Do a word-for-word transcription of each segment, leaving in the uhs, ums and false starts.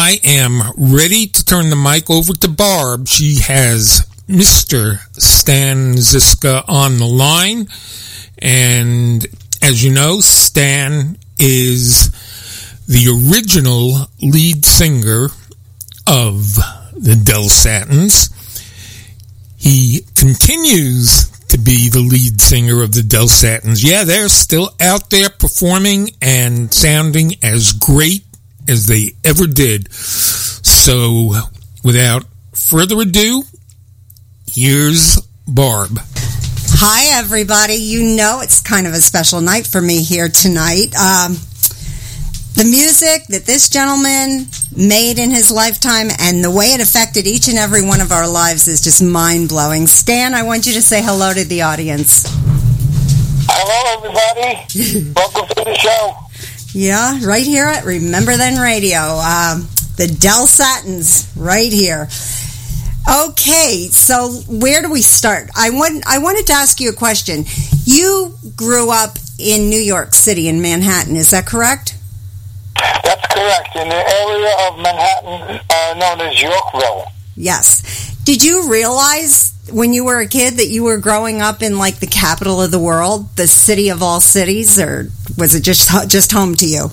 I am ready to turn the mic over to Barb. She has Mister Stan Ziska on the line. And as you know, Stan is the original lead singer of the Del Satins. He continues to be the lead singer of the Del Satins. Yeah, they're still out there performing and sounding as great as they ever did. So, without further ado, here's Barb. Hi, everybody. You know it's kind of a special night for me here tonight. Um, the music that this gentleman made in his lifetime and the way it affected each and every one of our lives is just mind-blowing. Stan, I want you to say hello to the audience. Hello, everybody. Welcome to the show. Yeah, right here at Remember Then Radio. Um, the Del Satins, right here. Okay, so where do we start? I want, I wanted to ask you a question. You grew up in New York City, in Manhattan, is that correct? That's correct, in the area of Manhattan uh, known as Yorkville. Yes. Did you realize when you were a kid that you were growing up in, like, the capital of the world, the city of all cities, or was it just just home to you?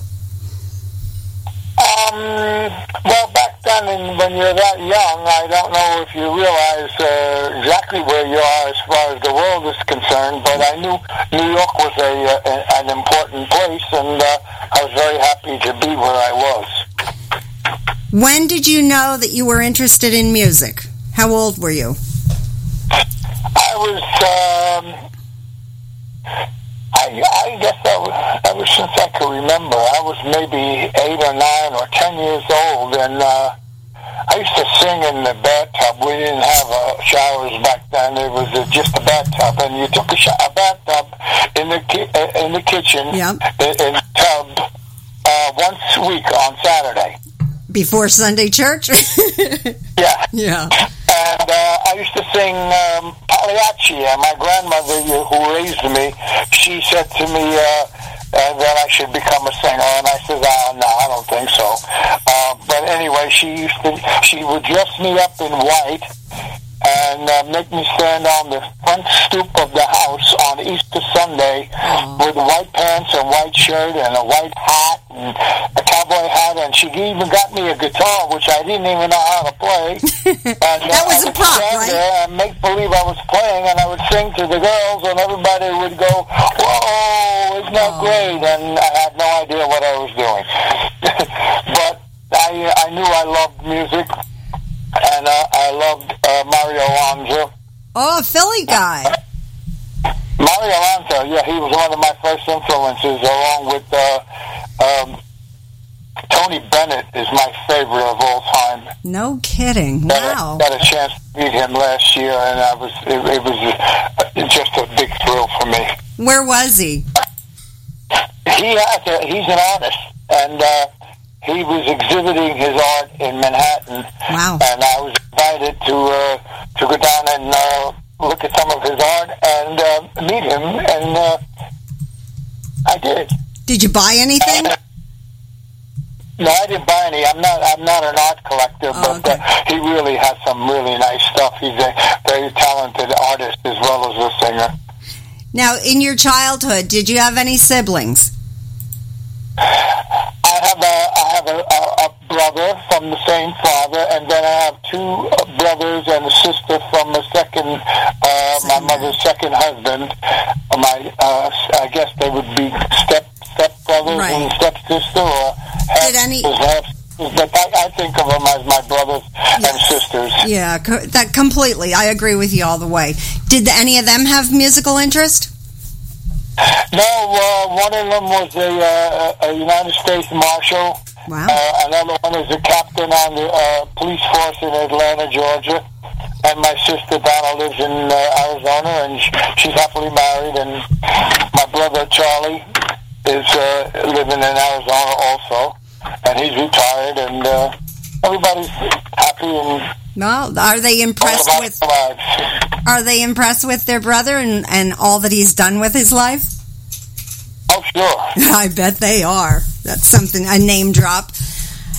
Um, well, back then, and when you're that young, I don't know if you realize uh, exactly where you are as far as the world is concerned, but I knew New York was a, a an important place, and uh, I was very happy to be where I was. When did you know that you were interested in music? How old were you? I was, um, I, I guess I was, ever since I could remember, I was maybe eight or nine or ten years old, and uh, I used to sing in the bathtub. We didn't have uh, showers back then. It was uh, just a bathtub, and you took a, sh- a bathtub in the ki- uh, in the kitchen, yep. in, in the tub, uh, once a week on Saturday. Before Sunday church? Yeah. Yeah. And uh, I used to sing um, Pagliacci, and my grandmother, who raised me, she said to me uh, uh, that I should become a singer, and I said, oh, no, I don't think so. Uh, but anyway, she used to, she would dress me up in white and uh, make me stand on the front stoop of the house on Easter Sunday mm. with white pants and white shirt and a white hat and a cowboy hat, and she even got me a guitar, which I didn't even know how to play. And uh, that was I a prop, stand right? there and make believe I was playing, and I would sing to the girls, and everybody would go, whoa, isn't that oh. great? And I had no idea what I was doing. But I, I knew I loved music. And uh, I loved uh, Mario Lanza. Oh, a Philly guy. Mario Lanza, yeah, he was one of my first influences, along with uh, um, Tony Bennett is my favorite of all time. No kidding. Wow. I got a chance to meet him last year, and I was it, it was just a big thrill for me. Where was he? He has a, he's an artist, and uh, he was exhibiting his art in Manhattan. Wow. And I was invited to uh, to go down and uh, look at some of his art and uh, meet him, and uh, I did. Did you buy anything? And, no, I didn't buy any. I'm not. I'm not an art collector, oh, but okay. uh, he really has some really nice stuff. He's a very talented artist as well as a singer. Now, in your childhood, did you have any siblings? I have a I have a, a, a brother from the same father, and then I have two brothers and a sister from a second, uh, my mother's second husband. My uh, I guess they would be step step brothers right. and stepsister, or half, Did any? half, but I, I think of them as my brothers yes. and sisters. Yeah, co- that completely. I agree with you all the way. Did any of them have musical interest? No, uh, one of them was a, uh, a United States Marshal. Wow. Uh, another one is a captain on the uh, police force in Atlanta, Georgia. And my sister Donna lives in uh, Arizona, and she's happily married. And my brother Charlie is uh, living in Arizona also, and he's retired. And uh, everybody's happy and. No, are they impressed with? Are they impressed with their brother and, and all that he's done with his life? Oh, sure. I bet they are. That's something, a name drop.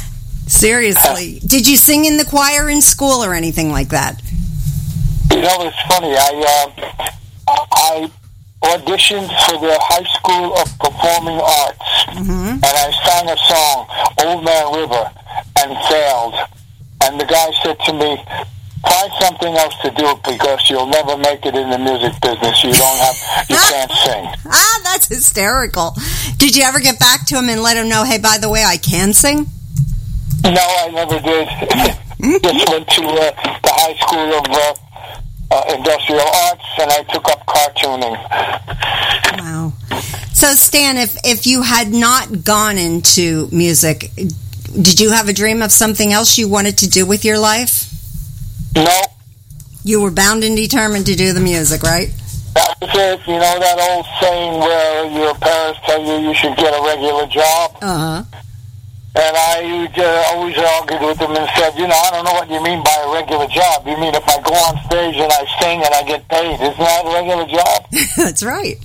Seriously. Did you sing in the choir in school or anything like that? You know, it's funny. I uh, I auditioned for the High School of Performing Arts, mm-hmm. and I sang a song, Old Man River, and failed. And the guy said to me, find something else to do because you'll never make it in the music business. You don't have, you can't sing. Ah, that's hysterical. Did you ever get back to him and let him know, hey, by the way, I can sing? No, I never did. Just went to uh, the High School of uh, uh, Industrial Arts, and I took up cartooning. Wow. So, Stan, if, if you had not gone into music, did you have a dream of something else you wanted to do with your life? No. You were bound and determined to do the music, right? That was it. You know that old saying where your parents tell you you should get a regular job? Uh-huh. And I uh, always argued with them and said, you know, I don't know what you mean by a regular job. You mean if I go on stage and I sing and I get paid, isn't that a regular job? That's right.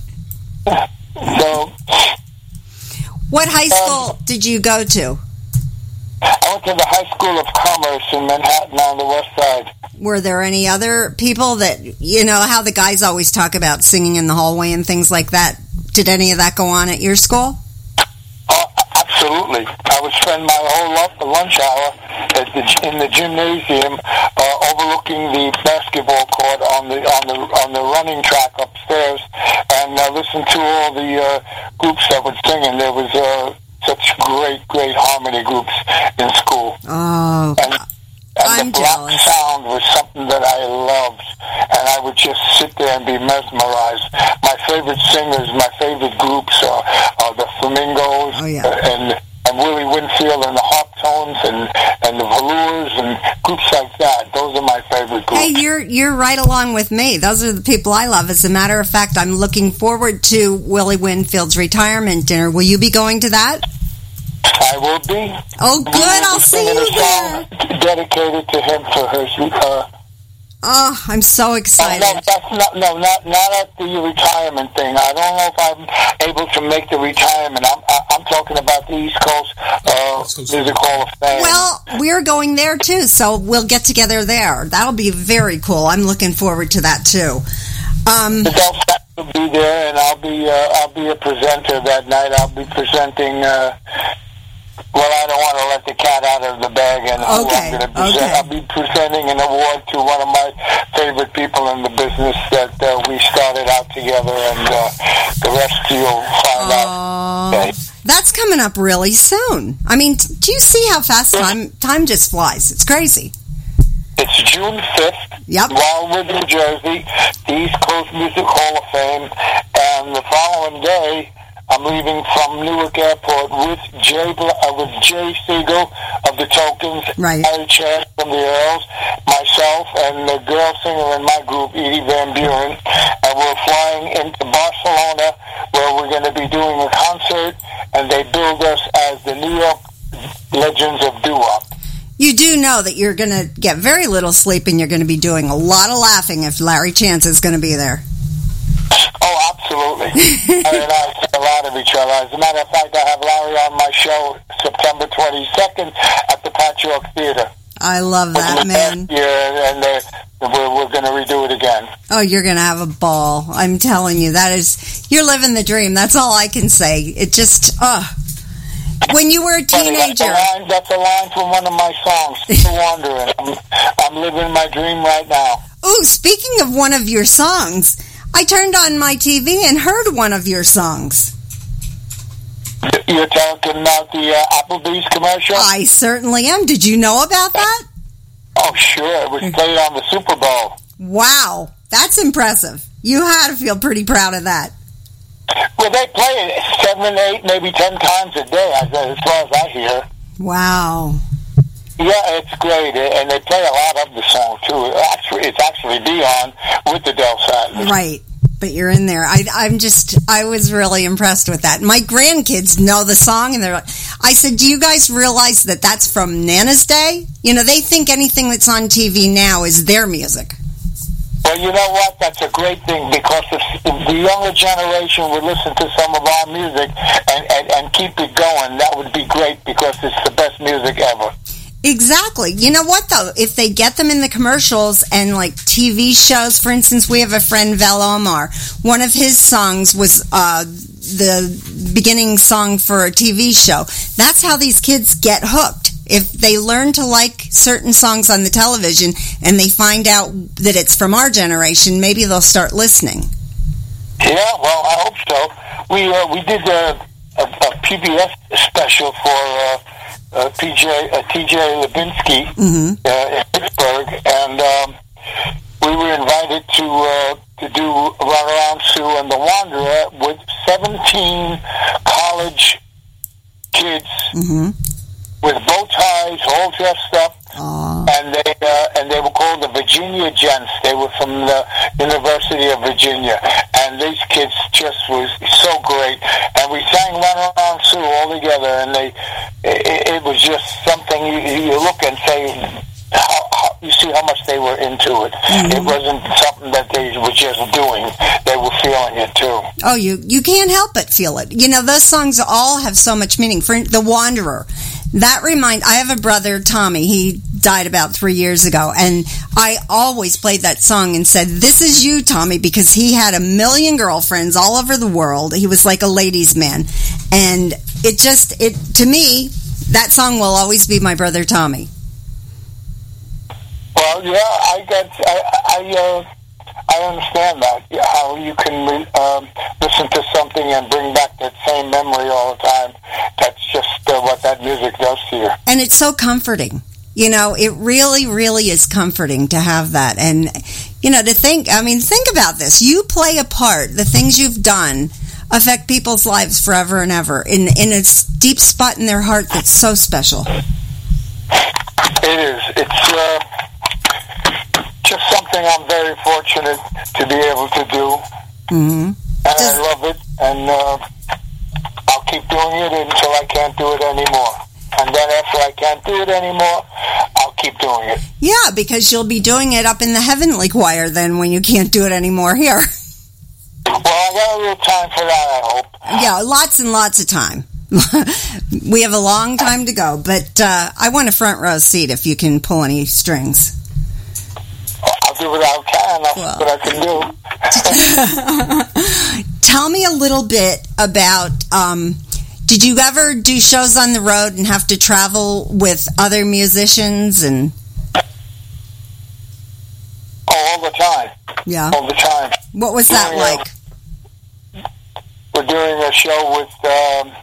So, what high school um, did you go to? I went to the High School of Commerce in Manhattan on the west side. Were there any other people that, you know, how the guys always talk about singing in the hallway and things like that? Did any of that go on at your school? Uh, absolutely. I would spend my whole lunch hour at the, in the gymnasium uh, overlooking the basketball court on the on the on the running track upstairs and uh, listen to all the uh, groups that would sing. And there was uh, such great, great harmony groups in school. Oh, and, and I'm the black jealous. sound was something that I loved, and I would just sit there and be mesmerized. My favorite singers, my favorite groups are, are the Flamingos, oh, yeah. and and Willie Winfield and the Harptones and and the Velours and groups like that. Those are my favorite groups. Hey, you're you're right along with me. Those are the people I love. As a matter of fact, I'm looking forward to Willie Winfield's retirement dinner. Will you be going to that? I will be. Oh, good. I'll see you there. Dedicated to him for her. Uh, oh, I'm so excited. Oh, no, that's not, no, not not at the retirement thing. I don't know if I'm able to make the retirement. I'm I'm talking about the East Coast uh, Music Hall of Fame. Well, we're going there too, so we'll get together there. That'll be very cool. I'm looking forward to that too. Um, the Delphi will be there, and I'll be uh, I'll be a presenter that night. I'll be presenting. Uh, Well, I don't want to let the cat out of the bag, and who okay, I'm going to present. okay. I'll be presenting an award to one of my favorite people in the business that uh, we started out together, and uh, the rest you'll find uh, out. Okay. That's coming up really soon. I mean, t- do you see how fast time time just flies? It's crazy. It's June fifth, Yep. Wildwood, New Jersey, the East Coast Music Hall of Fame, and the following day, I'm leaving from Newark Airport with Jay uh, with Jay Siegel of the Tokens, right. Harry Chance from the Earls, myself, and the girl singer in my group, Edie Van Buren, and we're flying into Barcelona, where we're going to be doing a concert, and they billed us as the New York Legends of Doo-Wop. You do know that you're going to get very little sleep, and you're going to be doing a lot of laughing if Larry Chance is going to be there. Oh, absolutely. Larry and I say a lot of each other. As a matter of fact, I have Larry on my show September twenty-second at the Patchwork Theater. I love that, man. Yeah, and uh, we're, we're going to redo it again. Oh, you're going to have a ball. I'm telling you, that is, you're living the dream. That's all I can say. It just, uh when you were a teenager. That's a line, that's a line from one of my songs, Still Wandering. I'm, I'm living my dream right now. Ooh, speaking of one of your songs, I turned on my T V and heard one of your songs. You're talking about the uh, Applebee's commercial? I certainly am. Did you know about that? Oh, sure. It was played on the Super Bowl. Wow. That's impressive. You had to feel pretty proud of that. Well, they play it seven, eight, maybe ten times a day, as far as I hear. Wow. Yeah, it's great, and they play a lot of the song, too. Actually, it's actually Dion with the Del Satins. Right. But you're in there. I, I'm just, I was really impressed with that. My grandkids know the song, and they're like, I said, do you guys realize that that's from Nana's day? You know, they think anything that's on T V now is their music. Well, you know what? That's a great thing, because if the younger generation would listen to some of our music and, and, and keep it going, that would be great, because it's the best music ever. Exactly. You know what, though? If they get them in the commercials and, like, T V shows, for instance, we have a friend, Val Omar. One of his songs was uh, the beginning song for a T V show. That's how these kids get hooked. If they learn to like certain songs on the television and they find out that it's from our generation, maybe they'll start listening. Yeah, well, I hope so. We uh, we did a, a, a P B S special for uh, uh, P J uh, T J Levinsky mm-hmm. uh, in Pittsburgh, and um, we were invited to uh, to do Run Around Sue and the Wanderer with seventeen college kids. Mm-hmm. With bow ties, all dressed up, Aww. and they uh, and they were called the Virginia Gents. They were from the University of Virginia, and these kids just was so great. And we sang "Run Around Sue" all together, and they it, it was just something you, you look and say, how, how, you see how much they were into it. Mm-hmm. It wasn't something that they were just doing; they were feeling it too. Oh, you you can't help but feel it. You know, those songs all have so much meaning. For "The Wanderer." That remind I have a brother, Tommy. He died about three years ago, and I always played that song and said, "This is you, Tommy," because he had a million girlfriends all over the world. He was like a ladies' man, and it just it to me that song will always be my brother Tommy. Well, yeah, I got I I, uh, I understand that how you can um, listen to something and bring back that same memory all the time. That's just uh, what that music does to you. And it's so comforting. You know, it really, really is comforting to have that. And, you know, to think, I mean, think about this. You play a part. The things you've done affect people's lives forever and ever in, in a deep spot in their heart that's so special. It is. It's uh, just something I'm very fortunate to be able to do. Mm-hmm. And just, I love it. And uh, I'll keep doing it until I can't do it anymore. And then after I can't do it anymore, I'll keep doing it. Yeah, because you'll be doing it up in the heavenly choir then when you can't do it anymore here. Well, I got a little time for that, I hope. Yeah, lots and lots of time. We have a long time to go, but uh, I want a front row seat if you can pull any strings. I'll do what I can. That's well, what I can do. Tell me a little bit about... Um, Did you ever do shows on the road and have to travel with other musicians? And oh, all the time. Yeah. All the time. What was that doing like? A, we're doing a show with um,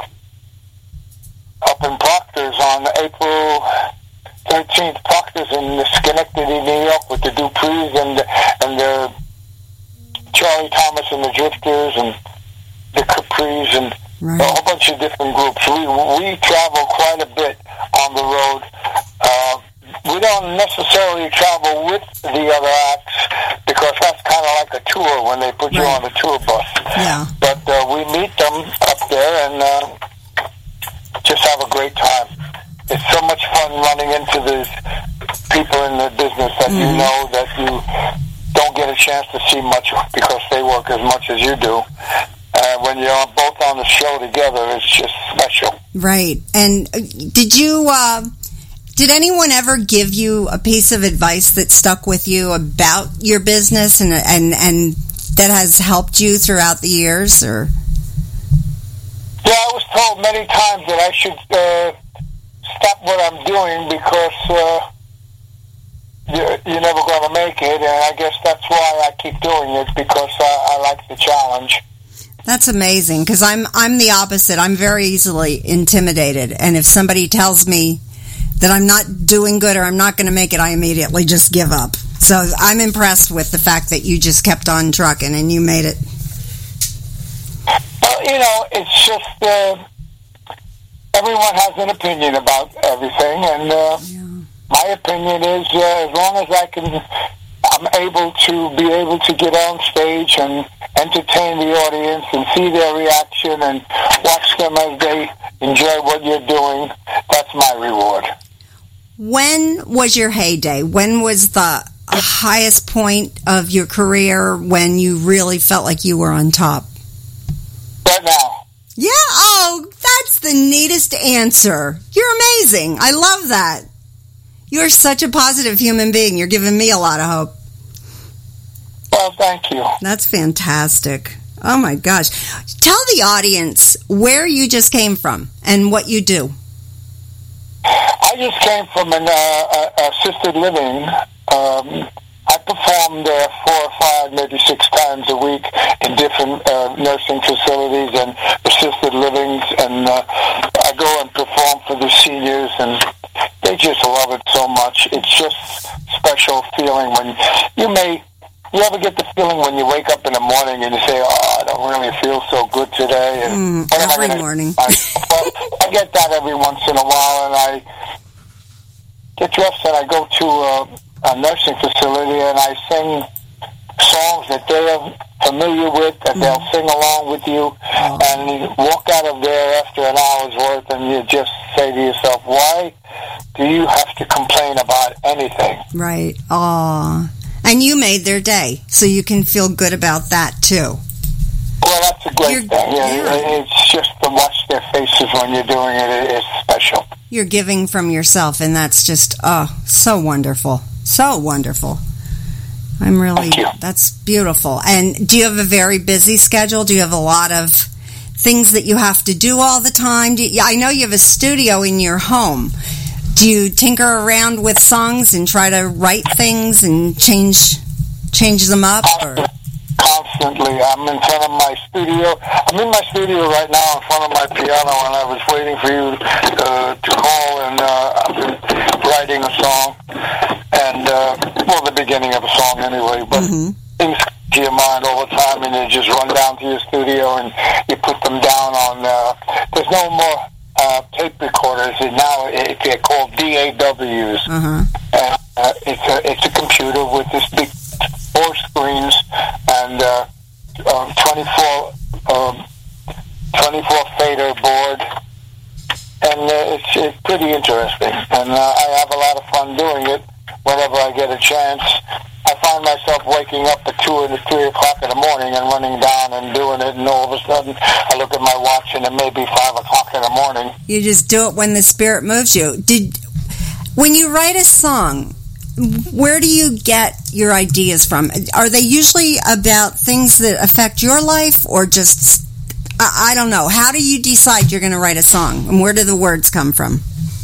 up in Proctor's on April thirteenth. Proctor's in Schenectady, New York, with the Duprees and and the Charlie Thomas and the Drifters and the Capris and. Right. A whole bunch of different groups. We we travel quite a bit on the road. Uh, we don't necessarily travel with the other acts because that's kind of like a tour when they put you right. on a tour bus. Yeah. But uh, we meet them up there and uh, just have a great time. It's so much fun running into these people in the business that mm-hmm. you know that you don't get a chance to see much because they work as much as you do. Uh, when you're both on the show together, it's just special. Right. And did you, uh, did anyone ever give you a piece of advice that stuck with you about your business and and, and that has helped you throughout the years? Or yeah, I was told many times that I should uh, stop what I'm doing because uh, you're, you're never going to make it, and I guess that's why I keep doing it because I, I like the challenge. That's amazing, because I'm I'm the opposite. I'm very easily intimidated, and if somebody tells me that I'm not doing good or I'm not going to make it, I immediately just give up. So I'm impressed with the fact that you just kept on trucking and you made it. Well, you know, it's just uh, everyone has an opinion about everything, and uh, yeah. my opinion is uh, as long as I can, I'm able to be able to get on stage and entertain the audience and see their reaction and watch them as they enjoy what you're doing. That's my reward. When was your heyday? When was the highest point of your career when you really felt like you were on top? Right now. Yeah. Oh, that's the neatest answer. You're amazing. I love that. You're such a positive human being. You're giving me a lot of hope. Well, thank you. That's fantastic. Oh, my gosh. Tell the audience where you just came from and what you do. I just came from an uh, assisted living. Um, I perform there four or five, maybe six times a week in different uh, nursing facilities and assisted livings, and uh, I go and perform for the seniors, and they just love it so much. It's just special feeling when you may, you ever get the feeling when you wake up in the morning and you say, oh, I don't really feel so good today. And mm, every morning. I, well, I get that every once in a while, and I get dressed and I go to uh, a nursing facility and I sing songs that they're familiar with, that mm. they'll sing along with you, oh. and you walk out of there after an hour's worth and you just say to yourself, why do you have to complain about anything? Right. Aw. And you made their day, so you can feel good about that too. Well, that's a great you're, thing. Yeah, yeah. It's just to watch their faces when you're doing it. It's special. You're giving from yourself, and that's just, oh, so wonderful. So wonderful. I'm really, that's beautiful. And do you have a very busy schedule? Do you have a lot of things that you have to do all the time? Do you, I know you have a studio in your home. Do you tinker around with songs and try to write things and change change them up? Or? Constantly. I'm in front of my studio. I'm in my studio right now in front of my piano, and I was waiting for you uh, to call, and uh, I've been writing a song, and, uh, well, the beginning of a song anyway, but mm-hmm. things come to your mind all the time, and you just run down to your studio, and you put them down on, uh, there's no more uh, tape recorders, and now it, they're called D A Ws, uh-huh. and uh, it's, a, it's a computer with this big four screens and uh, um, twenty-four, um, twenty-four fader board, and uh, it's, it's pretty interesting. And uh, I have a lot of fun doing it whenever I get a chance. I find myself waking up at two or three o'clock in the morning and running down and doing it, and all of a sudden I look at my watch and it may be five o'clock in the morning. You just do it when the spirit moves you. Did when you write a song, where do you get your ideas from? Are they usually about things that affect your life, or just, I, I don't know, how do you decide you're going to write a song, and where do the words come from?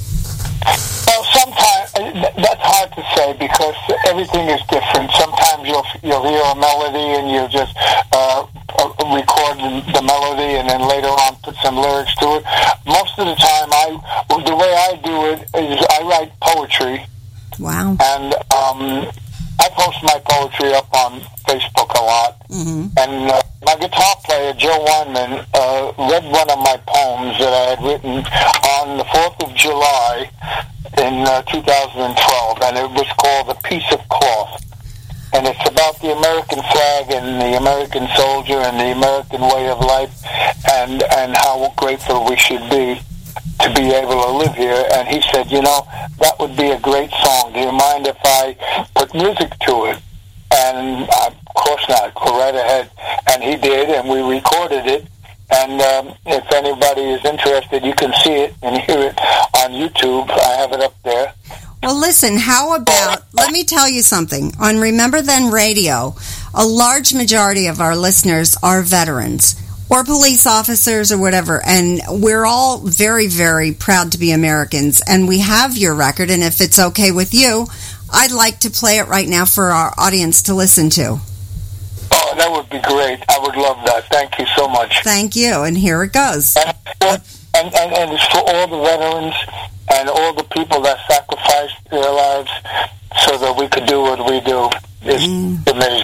Well, sometimes, that's hard to say because everything is different. Sometimes you'll, you'll hear a melody and you'll just uh, record the melody and then later on put some lyrics to it. Most of the time, I the way I do it is I write poetry. Wow. And um, I post my poetry up on Facebook a lot. Mm-hmm. And uh, my guitar player, Joe Weinman, uh, read one of my poems that I had written on the fourth of July in uh, two thousand twelve, and it was called A Piece of Cloth. And it's about the American flag and the American soldier and the American way of life, and, and how grateful we should be to be able to live here. And he said, you know, that would be a great song. Do you mind if I put music to it? And uh, of course not. Go right ahead. And he did, and we recorded it. And um, if anybody is interested, you can see it and hear it on YouTube. I have it up there. Well, listen, how about, let me tell you something. On Remember Then Radio, a large majority of our listeners are veterans or police officers or whatever, and we're all very, very proud to be Americans, and we have your record, and if it's okay with you, I'd like to play it right now for our audience to listen to. Oh, that would be great. I would love that. Thank you so much. Thank you, and here it goes. And, and, and, and it's for all the veterans and all the people that sacrificed their lives so that we could do what we do. It's mm. amazing.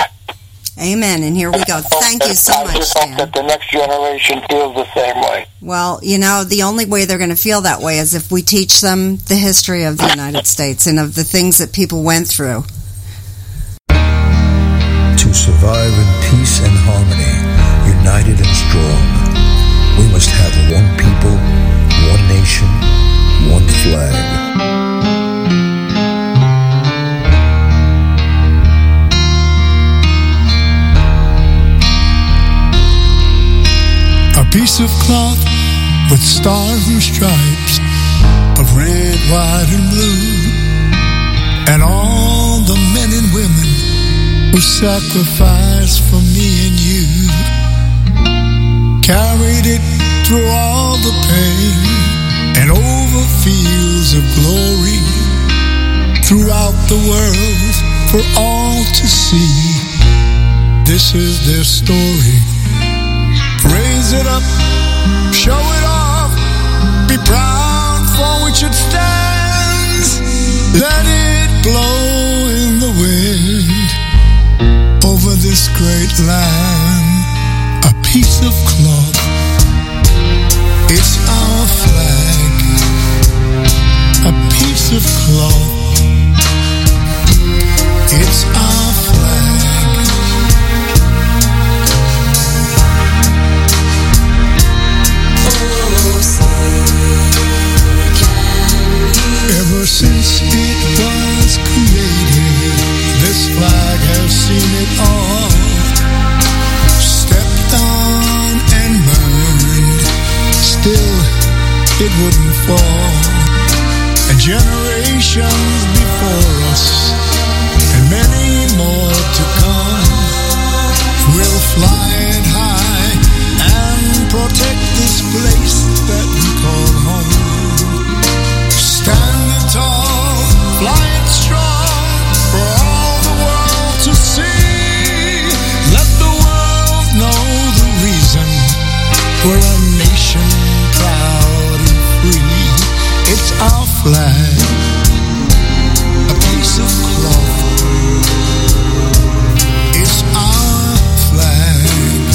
Amen, and here we go. Thank you so much, I just hope that the next generation feels the same way. Well, you know, the only way they're going to feel that way is if we teach them the history of the United States and of the things that people went through. To survive in peace and harmony, united and strong, we must have one people, one nation, one flag. A piece of cloth with stars and stripes of red, white, and blue. who sacrificed for me and you, carried it through all the pain and over fields of glory, throughout the world for all to see. This is their story. Raise it up, show it off, be proud for which it stands. Let it blow in the wind over this great land. A piece of cloth, it's our flag. A piece of cloth, it's our flag. Ever since it was created, this flag has seen it all. Stepped on and burned, still it wouldn't fall. And generations before us, and many more to come, will fly it high and protect this place that we call home. Stand it tall, fly it strong, for all the world to see. Let the world know the reason we're a nation proud and free. It's our flag, a piece of cloth. It's our flag.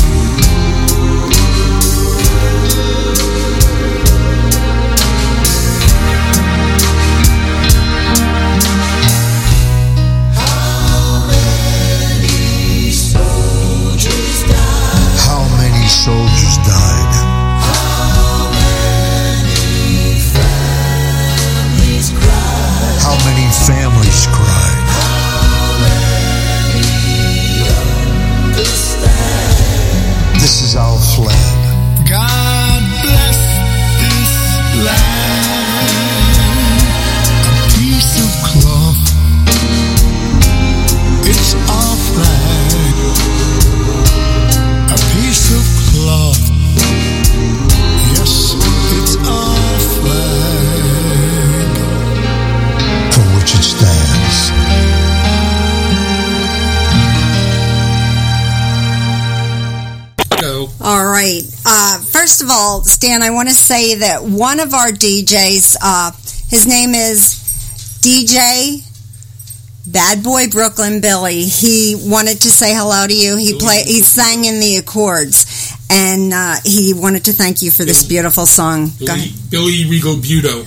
Soldiers died. How many families cried? How many families cried? How many understand? This is our flag. God bless this land. A piece of cloth, it's our flag. A piece of cloth, yes, it's our flag, For which it stands. Go. All right. Uh, first of all, Stan, I want to say that one of our D Js, uh, his name is D J Bad Boy Brooklyn Billy. He wanted to say hello to you. He play. He sang in the Accords, and uh, he wanted to thank you for this beautiful song. Go Billy, ahead. Billy Rigo Buto.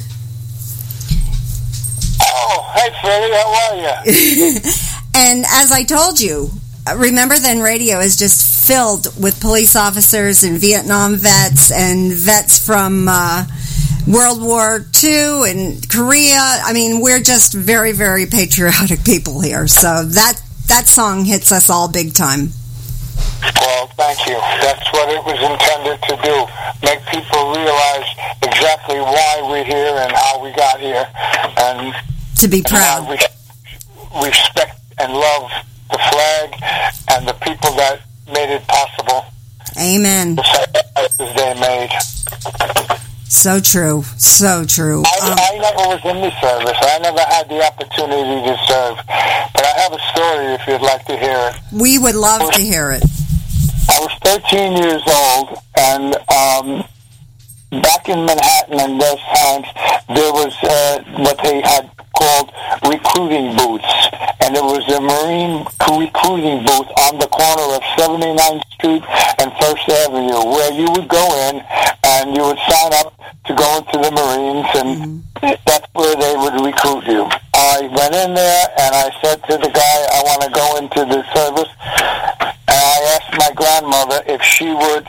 Oh, hey, Freddie, how are you? And as I told you, Remember Then Radio is just filled with police officers and Vietnam vets and vets from uh, World War Two and Korea. I mean, we're just very, very patriotic people here. So that that song hits us all big time. Well, thank you. That's what it was intended to do. Make people realize exactly why we're here and how we got here. And To be and proud. why we respect and love the flag and the people that made it possible. Amen. The sacrifices they made. So true. So true. I, Um, I never was in the service. I never had the opportunity to serve. But I have a story if you'd like to hear it. we would love to hear it. I was thirteen years old, and um, back in Manhattan in those times, there was uh, what they had called recruiting booths. And there was a Marine recruiting booth on the corner of seventy-ninth Street and First Avenue, where you would go in and you would sign up to go into the Marines, and mm-hmm. that's where they would recruit you. I went in there, and I said to the guy, I want to go into the service. And I asked my grandmother if she would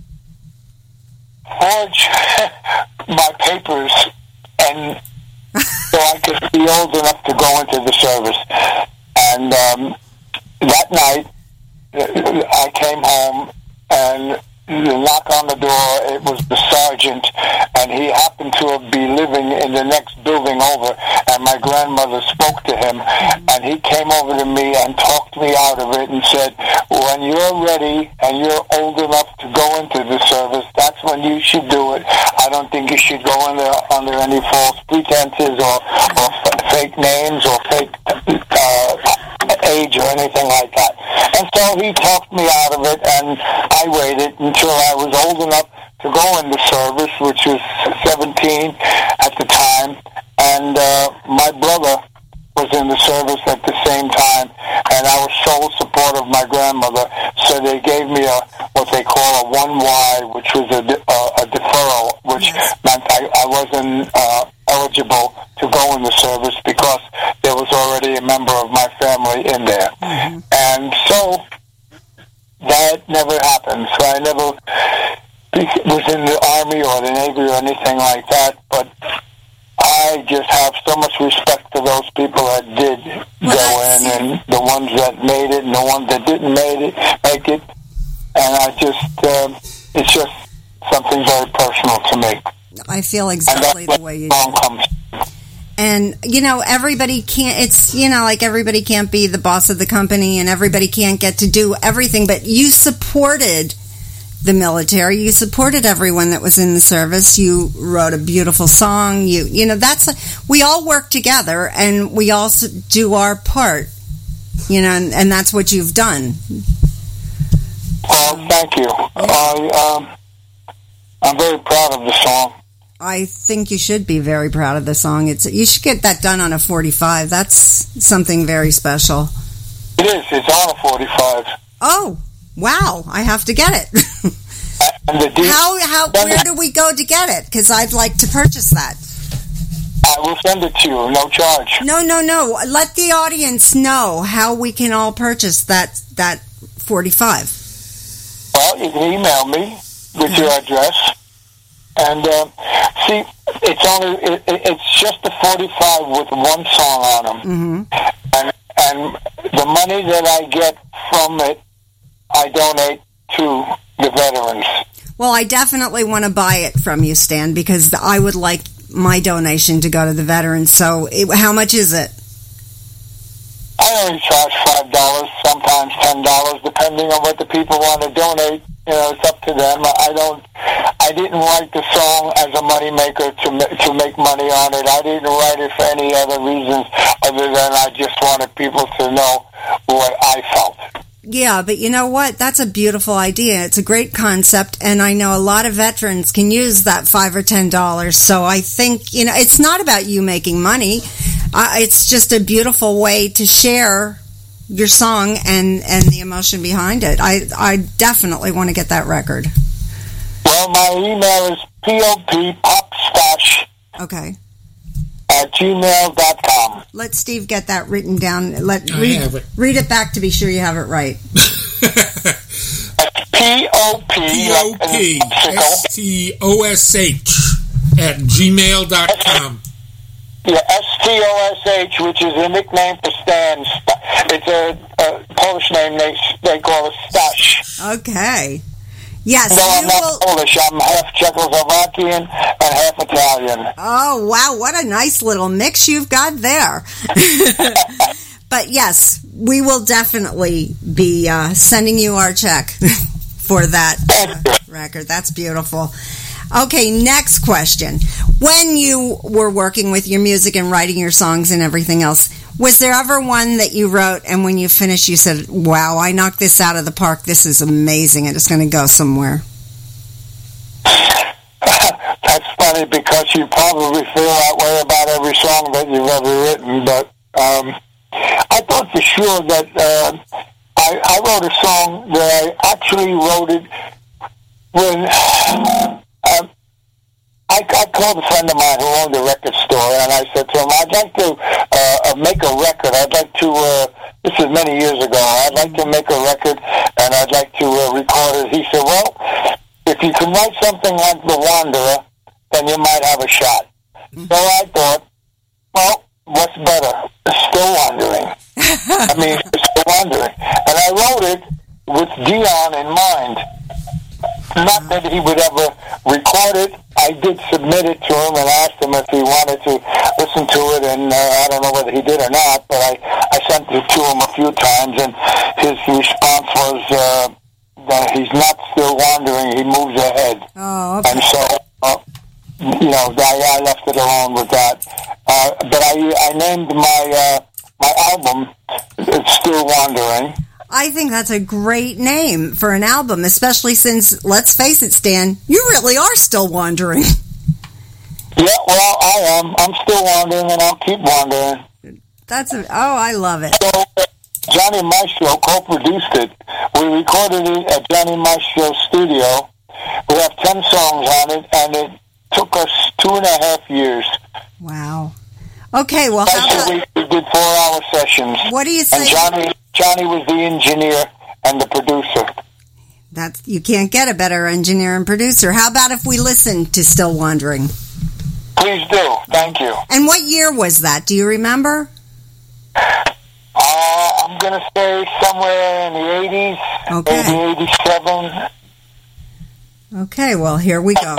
forge my papers and so I could be old enough to go into the service. And um, that night, I came home, and the knock on the door, it was the sergeant, and he happened to be living in the next building over, and my grandmother spoke to him, and he came over to me and talked me out of it and said, when you're ready and you're old enough to go into the service, that's when you should do it. I don't think you should go in there under any false pretenses or, or f- fake names or fake uh, age or anything like that. And so he talked me out of it, and I waited until I was old enough to go into service, which was seventeen at the time, and uh, my brother was in the service at the same time, and I was sole support of my grandmother, so they gave me a what they call a one Y, which was a, a, a deferral, which yes. meant I, I wasn't uh, eligible to go in the service because there was already a member of my family in there. Mm-hmm. And so that never happened. So I never was in the Army or the Navy or anything like that, but I just have so much respect for those people that did well, go in, and the ones that made it, and the ones that didn't made it, make it. And I just, um, it's just something very personal to me. I feel exactly the way you do. Comes. And, you know, everybody can't, it's, you know, like everybody can't be the boss of the company, and everybody can't get to do everything, but you supported the military. You supported everyone that was in the service. You wrote a beautiful song. You, you know, that's, we all work together, and we all do our part, you know, and, and that's what you've done. Oh, thank you. I, um, I'm very proud of the song. I think you should be very proud of the song. It's you should get that done on a forty-five. That's something very special. It is. It's on a forty-five. Oh, wow! I have to get it. And the deep, how how where do we go to get it? Because I'd like to purchase that. I will send it to you, no charge. No, no, no. Let the audience know how we can all purchase that that forty-five. Well, you can email me with your address. And uh, see, it's only it, it's just a forty-five with one song on them, mm-hmm. and and the money that I get from it, I donate to the veterans. Well, I definitely want to buy it from you, Stan, because I would like my donation to go to the veterans. So, it, how much is it? I only charge five dollars, sometimes ten dollars, depending on what the people want to donate. You know, it's up to them. I don't. I didn't write the song as a money maker to to make money on it. I didn't write it for any other reasons other than I just wanted people to know what I felt. Yeah, but you know what? That's a beautiful idea. It's a great concept, and I know a lot of veterans can use that five or ten dollars. So I think, you know, it's not about you making money. Uh, it's just a beautiful way to share your song and, and the emotion behind it. I I definitely want to get that record. Well, my email is pop popstash okay. at gmail dot com. Let Steve get that written down. Let I read, have it. read it back to be sure you have it right. P O P P O P S T O S H at gmail dot com. Yeah, S T O S H, which is a nickname for Stan. It's a, a Polish name they they call it Stash. Okay. Yes. No, I'm you not will... Polish. I'm half Czechoslovakian and half Italian. Oh, wow. What a nice little mix you've got there. But yes, we will definitely be uh, sending you our check for that uh, record. That's beautiful. Okay, next question. When you were working with your music and writing your songs and everything else, was there ever one that you wrote and when you finished you said, wow, I knocked this out of the park, this is amazing, and it's going to go somewhere? That's funny because you probably feel that way about every song that you've ever written, but um, I thought for sure that uh, I, I wrote a song that I actually wrote it when... Um, I, I called a friend of mine who owned a record store, and I said to him, I'd like to uh, make a record. I'd like to, uh, this is many years ago, I'd like to make a record, and I'd like to uh, record it. He said, well, if you can write something like The Wanderer, then you might have a shot. So I thought, well, what's better? Still Wandering. I mean, Still Wandering. And I wrote it with Dion in mind. not that he would ever record it. I did submit it to him and asked him if he wanted to listen to it, and uh, I don't know whether he did or not, but I, I sent it to him a few times, and his response was uh, that he's not still wandering, he moves ahead. Oh, okay. And so, uh, you know, I, I left it alone with that. Uh, but I, I named my, uh, my album, It's Still Wandering. I think that's a great name for an album, especially since, let's face it, Stan, you really are still wandering. Yeah, well, I am. I'm still wandering, and I'll keep wandering. That's a, oh, I love it. So, uh, Johnny Maestro co-produced it. We recorded it at Johnny Maestro's studio. We have ten songs on it, and it took us two and a half years. Wow. Okay, well, how Twice a about, week we did four-hour sessions. what do you And say? Johnny, Johnny was the engineer and the producer. That's, you can't get a better engineer and producer. How about if we listen to Still Wandering? Please do. Thank you. And what year was that? Do you remember? Uh, I'm going to say somewhere in the eighties, Okay. maybe eighty-seven. Okay, well, here we go.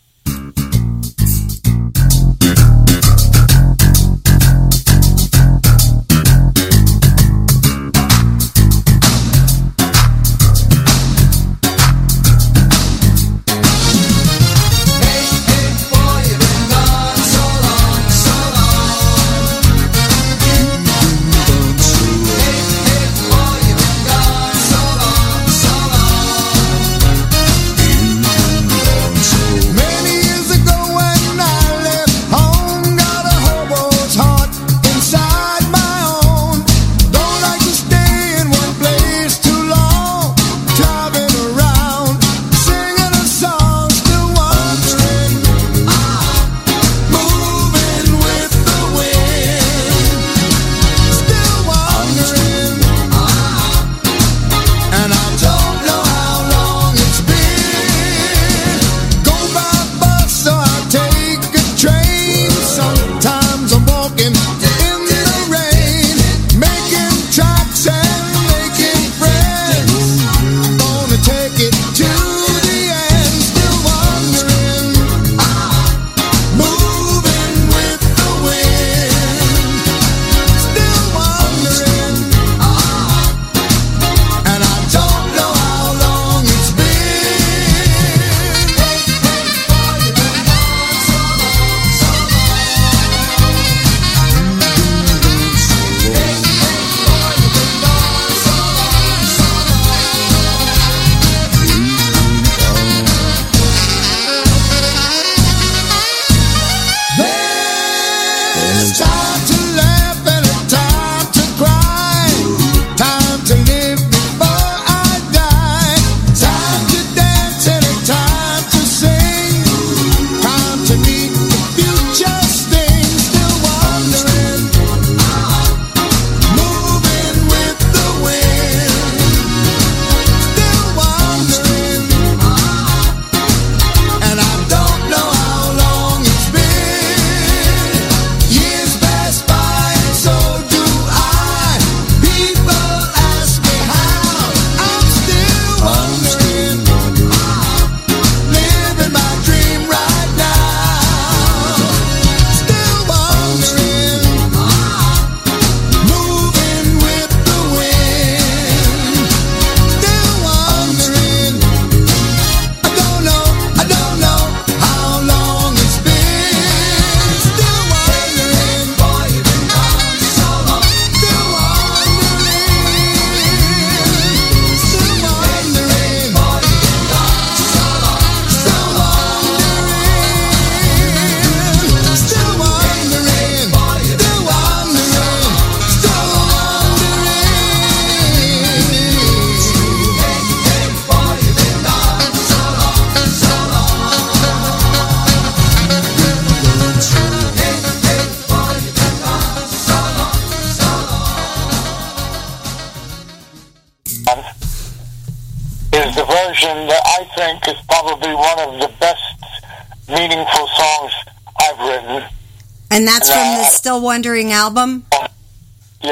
is the version that I think is probably one of the best meaningful songs I've written. And that's And, from uh, the Still Wondering album? Yeah.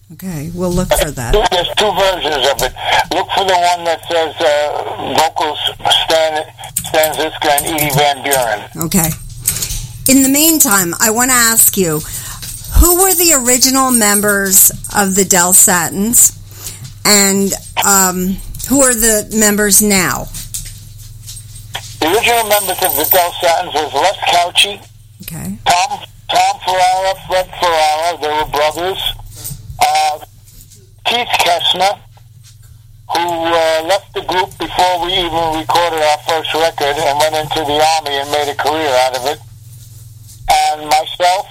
Okay, we'll look for that. There's two versions of it. Look for the one that says uh, vocals Stan, Stan Ziska and Edie Van Buren. Okay. In the meantime, I want to ask you, who were the original members of the Del Satins, and um, who are the members now? The original members of the Del Satins was Les Couchy, Okay. Tom Tom Ferrara, Fred Ferrara, they were brothers. Uh, Keith Kessner, who uh, left the group before we even recorded our first record and went into the Army and made a career out of it. And myself,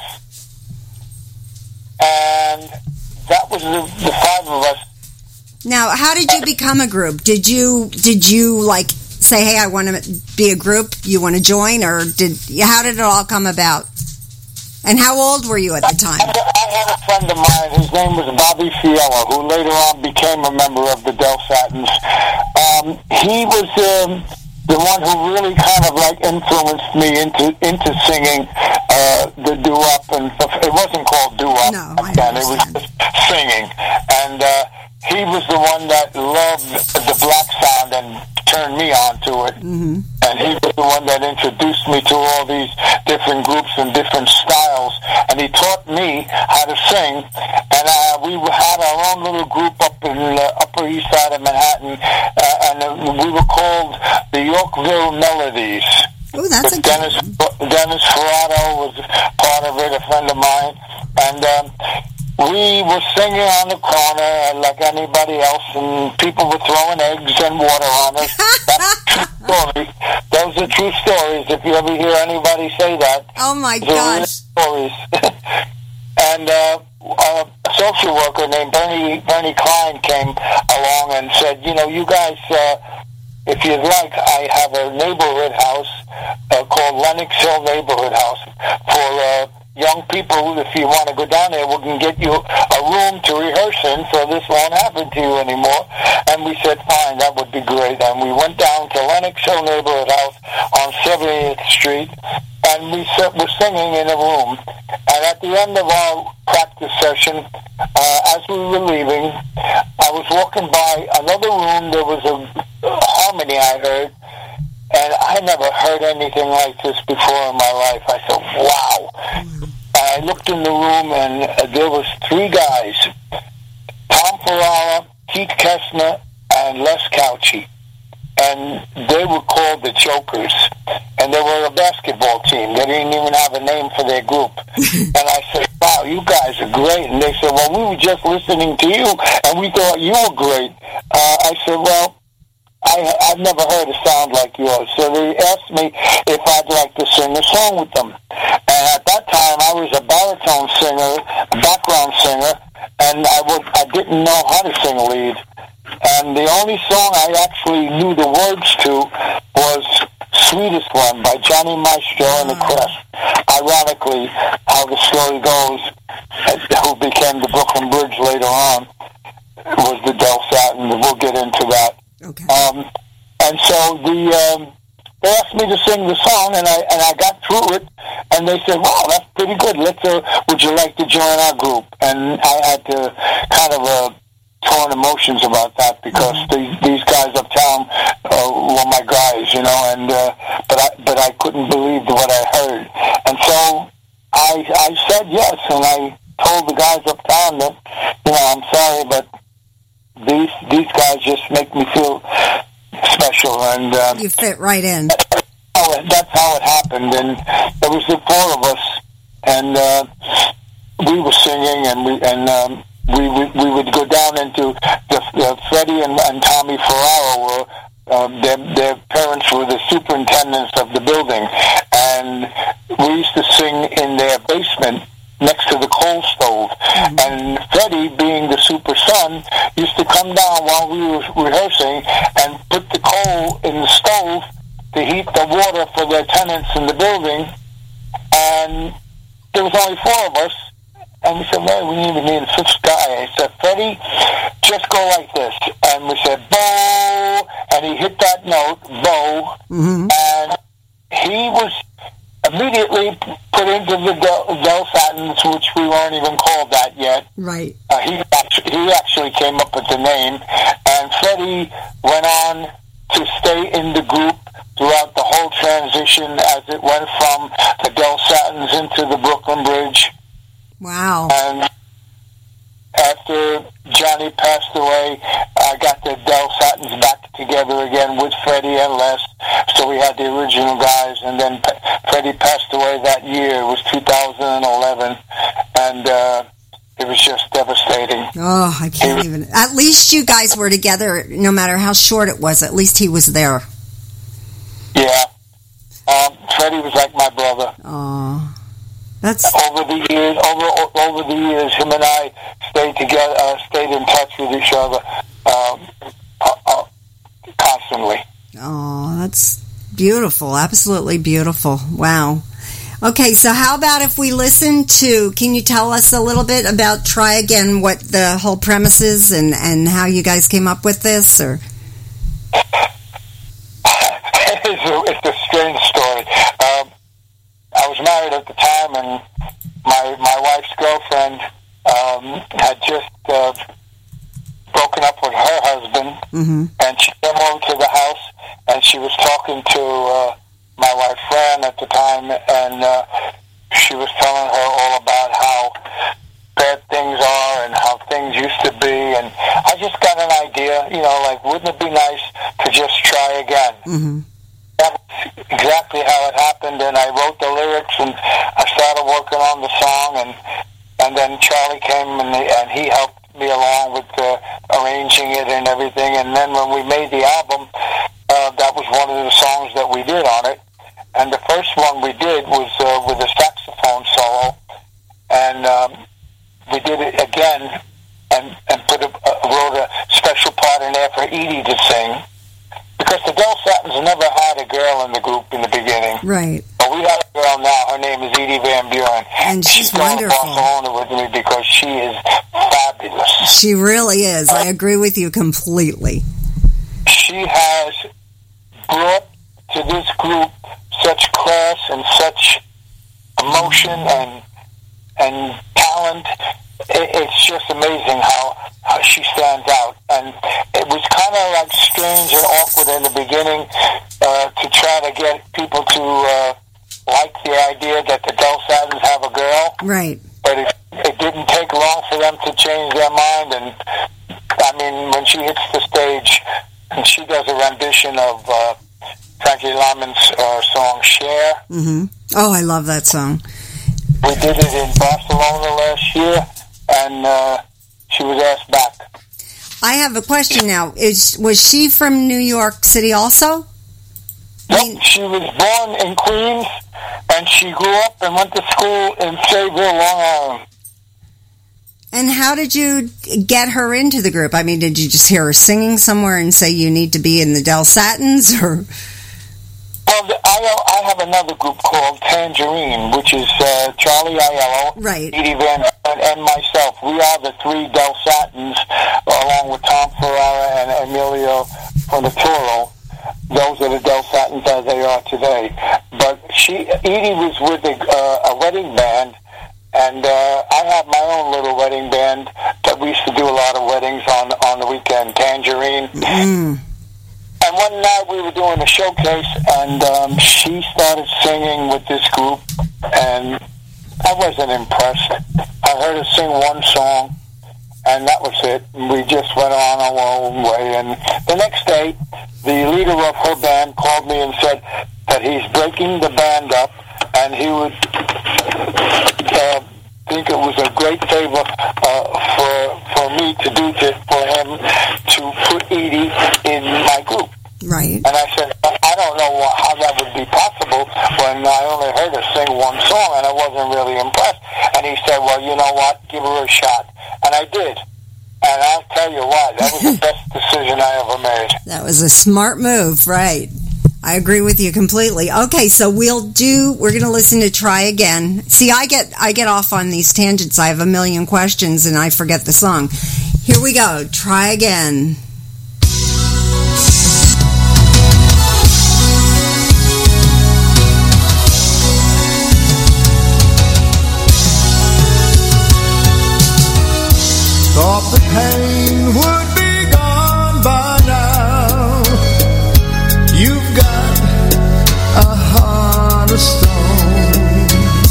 and that was the, the five of us. Now, how did you become a group? Did you did you like say, "Hey, I want to be a group"? You want to join, or did how did it all come about? And how old were you at the time? I, I had a friend of mine. His name was Bobby Fiella, who later on became a member of the Del Satins. Um, he was um, the one who really kind of like influenced me into into singing uh, the doo-wop, and it wasn't called doo-wop No, back then. It was just singing, and uh, he was the one that loved the black sound and turned me on to it. Mm-hmm. And he was the one that introduced me to all these different groups and different styles. And he taught me how to sing. And uh, we had our own little group up in the Upper East Side of Manhattan. Uh, and uh, we were called the Yorkville Melodies. Oh, that's a With Dennis, Dennis Ferrato was part of it, a friend of mine. And um, we were singing on the corner like anybody else, and people were throwing eggs and water on us. That's a true story. Those are true stories. If you ever hear anybody say that, Oh my those are real gosh! stories. And uh, a social worker named Bernie Bernie Klein came along and said, "You know, you guys, uh, if you'd like, I have a neighborhood house uh, called Lenox Hill Neighborhood House for." Uh, young people, if you want to go down there, we can get you a room to rehearse in so this won't happen to you anymore. And we said, fine, that would be great. And we went down to Lenox Hill Neighborhood House on seventieth Street, and we were singing in a room. And at the end of our practice session, uh, as we were leaving, I was walking by another room. There was a harmony I heard, and I never heard anything like this before in my life. I said, wow. I looked in the room, and uh, there was three guys, Tom Ferrara, Keith Kessner, and Les Couchy. And they were called the Jokers. And they were a basketball team. They didn't even have a name for their group. And I said, wow, you guys are great. And they said, well, we were just listening to you, and we thought you were great. Uh, I said, well, I, I've never heard a sound like yours. So they asked me if I'd like to sing a song with them. And at that time, I was a baritone singer, a background singer, and I, would, I didn't know how to sing lead. And the only song I actually knew the words to was Sweetest One by Johnny Maestro and the Crest. Ironically, how the story goes, who became the Brooklyn Bridge later on, was the Del Satins. We'll get into that. Okay. Um, and so the um, they asked me to sing the song, and I and I got through it, and they said, "Wow, that's pretty good. Let's uh, would you like to join our group?" And I had to kind of uh, torn emotions about that because these these guys uptown uh, were my guys, you know. And uh, but I but I couldn't believe what I heard, and so I I said yes, and I told the guys uptown that, you know, I'm sorry, but These these guys just make me feel special, and um, You fit right in. that's how it, that's how it happened. And there was the four of us, and uh, we were singing, and we and um, we, we we would go down into the, the Freddie and, and Tommy Ferraro were. Um, their, their parents were the superintendents of the building, and we used to sing in their basement next to the coal stove. Mm-hmm. And Freddie, being the super son, used to come down while we were rehearsing and put the coal in the stove to heat the water for the tenants in the building. And there was only four of us. And we said, well, we need to need a fifth guy. I said, Freddie, just go like this. And we said, bow. And he hit that note, bow. Mm-hmm. And he was immediately put into the Del, Del Satins, which we weren't even called that yet. Right. Uh, he, actually, he actually came up with the name, and Freddie went on to stay in the group throughout the whole transition as it went from the Del Satins into the Brooklyn Bridge. Wow. And after Johnny passed away, I got the Del Satins back together again with Freddie and Les. So we had the original guys, and then Freddie passed away that year. It was two thousand eleven, and uh, it was just devastating. Oh, I can't even. At least you guys were together, no matter how short it was. At least he was there. Yeah. Um, Freddie was like my brother. Oh, that's over the years. Over over the years, him and I stayed together, uh, stayed in touch with each other um, uh, uh, constantly. Oh, that's beautiful. Absolutely beautiful. Wow. Okay, so how about if we listen to, can you tell us a little bit about Try Again, what the whole premise is and, and how you guys came up with this? Or it's, a, it's a strange story. Um, I was married at the time, and my my wife's girlfriend um, had just uh, broken up with her husband, mm-hmm. and she came over to the house, and she was talking to uh, my wife Fran at the time, and uh, she was telling her all about how bad things are and how things used to be, and I just got an idea, you know, like, wouldn't it be nice to just try again? Mm-hmm. That's exactly how it happened, and I wrote the lyrics, and I started working on the song, and and then Charlie came, and, the, and he helped me along with uh, arranging it and everything, and then when we made the album, uh, that was one of the songs that we did on it, and the first one we did was uh, with a saxophone solo, and um, we did it again, and, and put a, uh, wrote a special part in there for Edie to sing, because the Del Satins never had a girl in the group in the beginning. right. But we have a girl now. Her name is Edie Van Buren. And she's going wonderful. to Barcelona with me because she is fabulous. She really is. I agree with you completely. She has brought to this group such class and such emotion and and talent. It, it's just amazing how, how she stands out. And it was kind of like strange and awkward in the beginning uh, to try to get people to uh, like the idea that the Del Satins have a girl. Right. But it, it didn't take long for them to change their mind. And I mean, when she hits the stage and she does a rendition of uh, Frankie Lyman's uh, song "Share," Mm-hmm. Oh, I love that song. we did it in Barcelona last year, and uh, she was asked back. I have a question now. Is was she from New York City also? Nope, she was born in Queens, and she grew up and went to school in Sayville, Long Island. And how did you get her into the group? I mean, did you just hear her singing somewhere and say you need to be in the Del Satins, or? Well, the, I, I have another group called Tangerine, which is uh, Charlie Aiello, Right. Edie Van Buren, and myself. We are the three Del Satins, along with Tom Ferrara and Emilio Fornaturo. Those are the Del Satins as they are today. But she, Edie was with a, uh, a wedding band, and uh, I have my own little wedding band that we used to do a lot of weddings on on the weekend, Tangerine. Mm. And one night we were doing a showcase, and um, she started singing with this group, and I wasn't impressed. I heard her sing one song, and that was it. We just went on our own way. And the next day, the leader of her band called me and said that he's breaking the band up, and he would uh, think it was a great favor uh, for for me to do to, for him to put Edie in my group. Right. And I said, I don't know how that would be possible when I only heard her sing one song and I wasn't really impressed. And he said, well, you know what, give her a shot. And I did. And I'll tell you what, that was the best decision I ever made. That was a smart move, right? I agree with you completely. Okay, so we'll do, we're going to listen to Try Again. See, I get I get off on these tangents. I have a million questions and I forget the song. Here we go. Try Again. pain would be gone by now. You've got a heart of stone.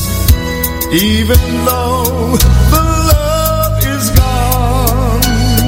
Even though the love is gone,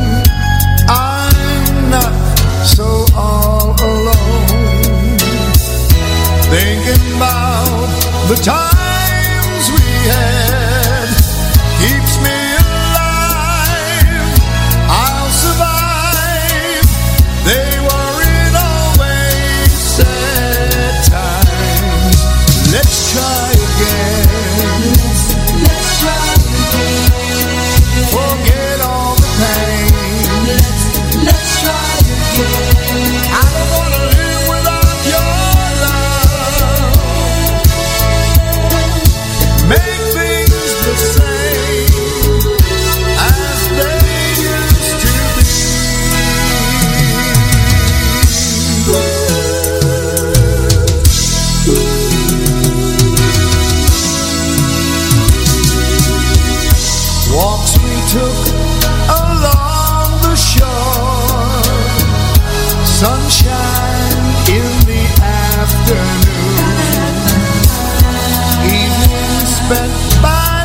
I'm not so all alone. Thinking about the times we had keeps me alive. I'll survive. They weren't always sad times. Let's try again. Let's try again. Forget all the pain. Let's let's try again. I don't wanna live without your love. Make things the same as they used to be. Walks we took along the shore, sunshine in the afternoon, evening spent by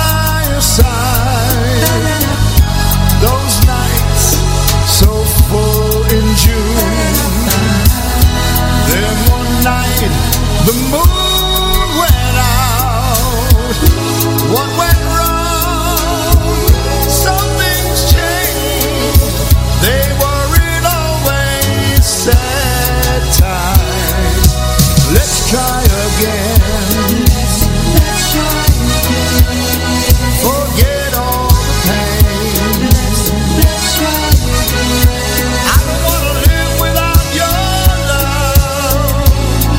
fireside, those nights so full in June. Then one night the moon went out. What went wrong? Some things changed. They weren't always sad times. Let's try again. Let's try again. Forget all the pain. Let's let's try again. I don't wanna live without your love.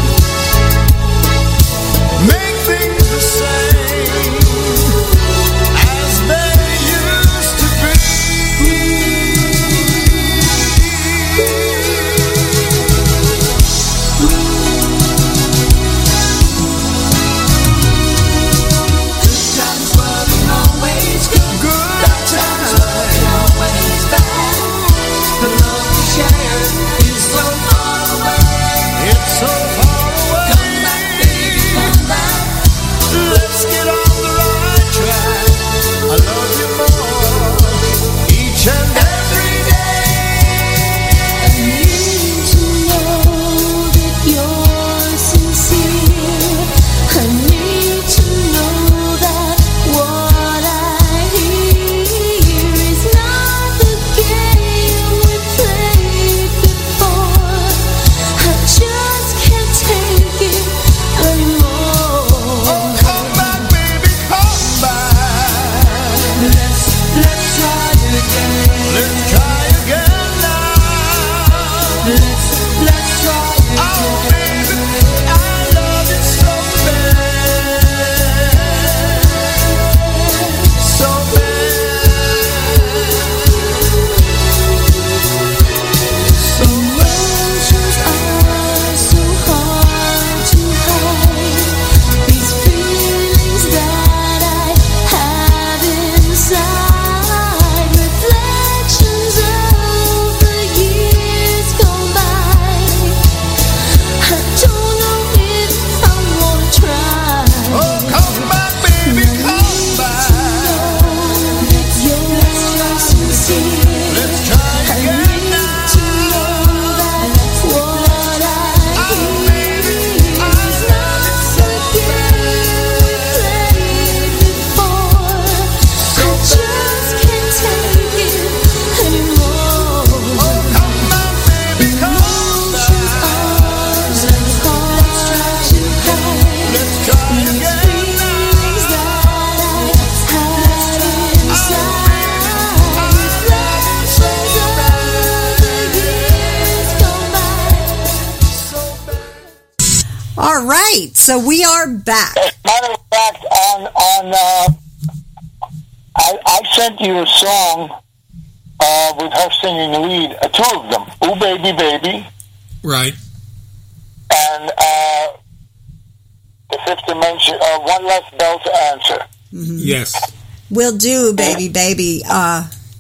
Make things the same as they used to be. Good times weren't always good. Good times weren't always bad. The love we shared is so far away. It's so far away. Come back, baby, come back. Let's get on the right track. I love you more each and every day. I need to know that you're sincere. I need to know that what I hear is not the game we played before. I just can't take it anymore. Oh, come back, baby, come back. Let's let's try again. Let's try again now. Let's let's try Oh, again. baby, I love you so bad. So bad. So Emotions are so hard to hide. These feelings that I have inside, reflections of the years gone by. I don't know if I wanna try. Oh, come back, baby, come back. That you're sincere. Let's try I again need now. to know that what I Oh, hear baby, is I not love you the so game we played before. I just can't take it anymore. Oh, come back, baby, come Emotions back. are so hard to hide. Let's try These again feelings now. that I had inside, reflections of the years gone by. All right, so we are back. As a matter of fact, on on uh, I, I sent you a song uh, with her singing the lead, uh, two of them, "Ooh Baby Baby," Right. and uh, the fifth dimension, uh, "One Less Bell to Answer." Yes. We'll do, baby, baby. Uh,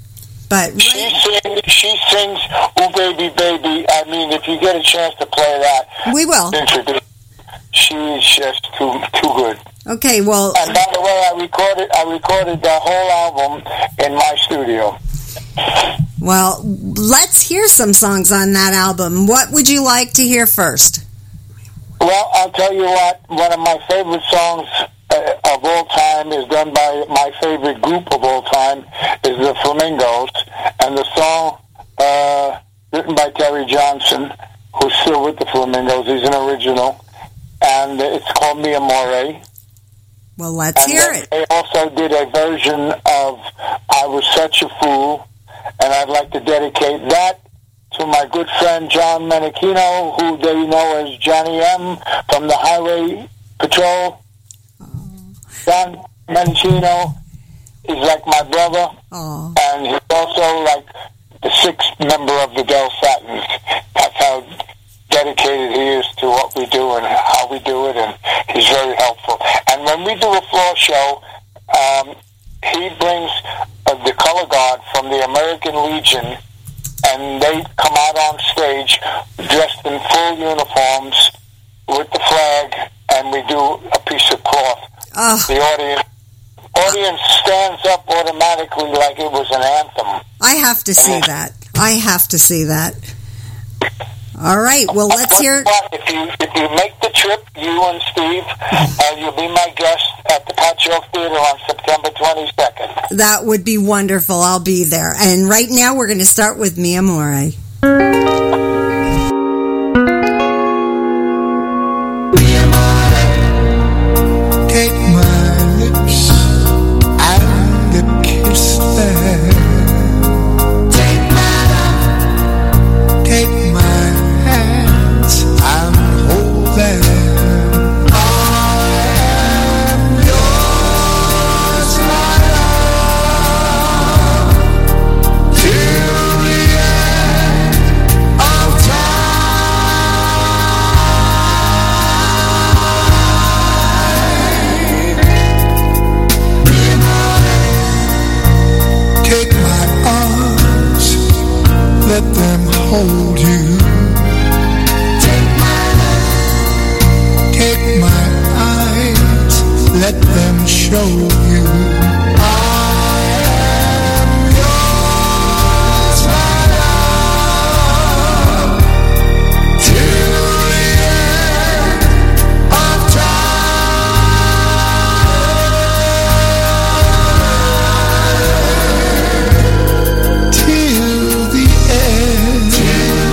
But She right, sings, she sings, "Ooh Baby Baby." I mean, if you get a chance to play that, we will. introduce. She's just too too good. Okay, well, And by the way, I recorded I recorded the whole album in my studio. well, let's hear some songs on that album. What would you like to hear first? Well, I'll tell you what. One of my favorite songs uh, of all time is done by my favorite group of all time is the Flamingos, and the song uh, written by Terry Johnson, who's still with the Flamingos. He's an original, and it's called "Mi Amore." Well, let's And hear then it. they also did a version of "I Was Such a Fool," and I'd like to dedicate that to my good friend John Menachino, who they know as Johnny M from the Highway Patrol. John Menachino is like my brother, Oh, and he's also like the sixth member of the Del Satins. That's how dedicated he is to what we do and how we do it, and he's very helpful. And when we do a floor show, um, he brings uh, the color guard from the American Legion, and they come out on stage dressed in full uniforms with the flag, and we do a piece of cloth. oh, The audience audience stands up automatically like it was an anthem. I have to see that. I have to see that. All right, well, let's hear. But if you if you make the trip, you and Steve, uh, you'll be my guest at the Patchogue Theater on September twenty-second. That would be wonderful. I'll be there. And right now, we're going to start with Mi Amore. Take my lips and kiss them. Take my love. Take my hands and hold them. I am yours, my love, till the end of Take my arms, let them hold you. Take my love. Take my eyes, let them show you. I am yours, my love, till the end of time. Till the end.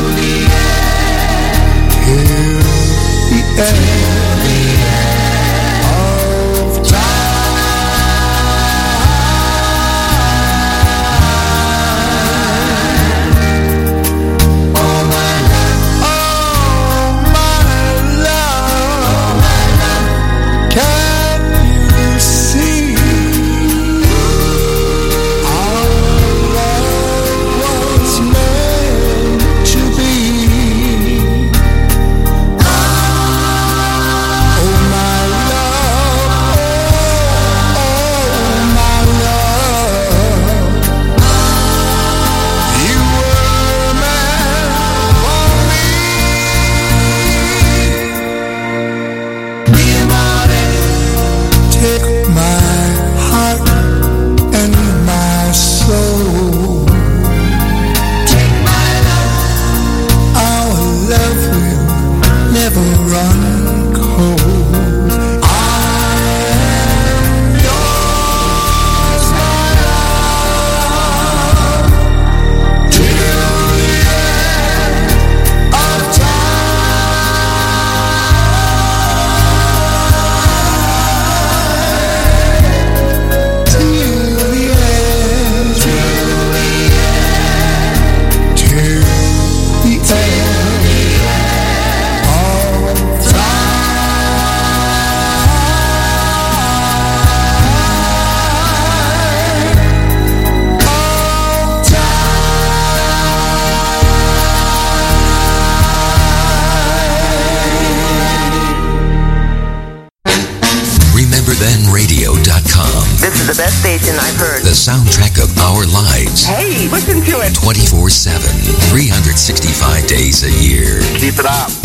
the best station I've heard. The soundtrack of our lives. Hey, listen to it. twenty-four seven, three hundred sixty-five days a year. Keep it up.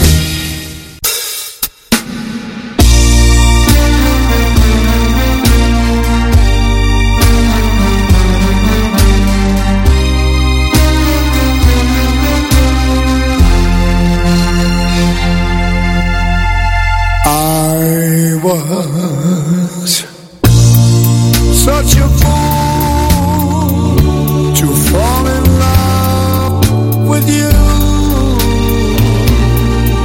I was such a fool to fall in love with you.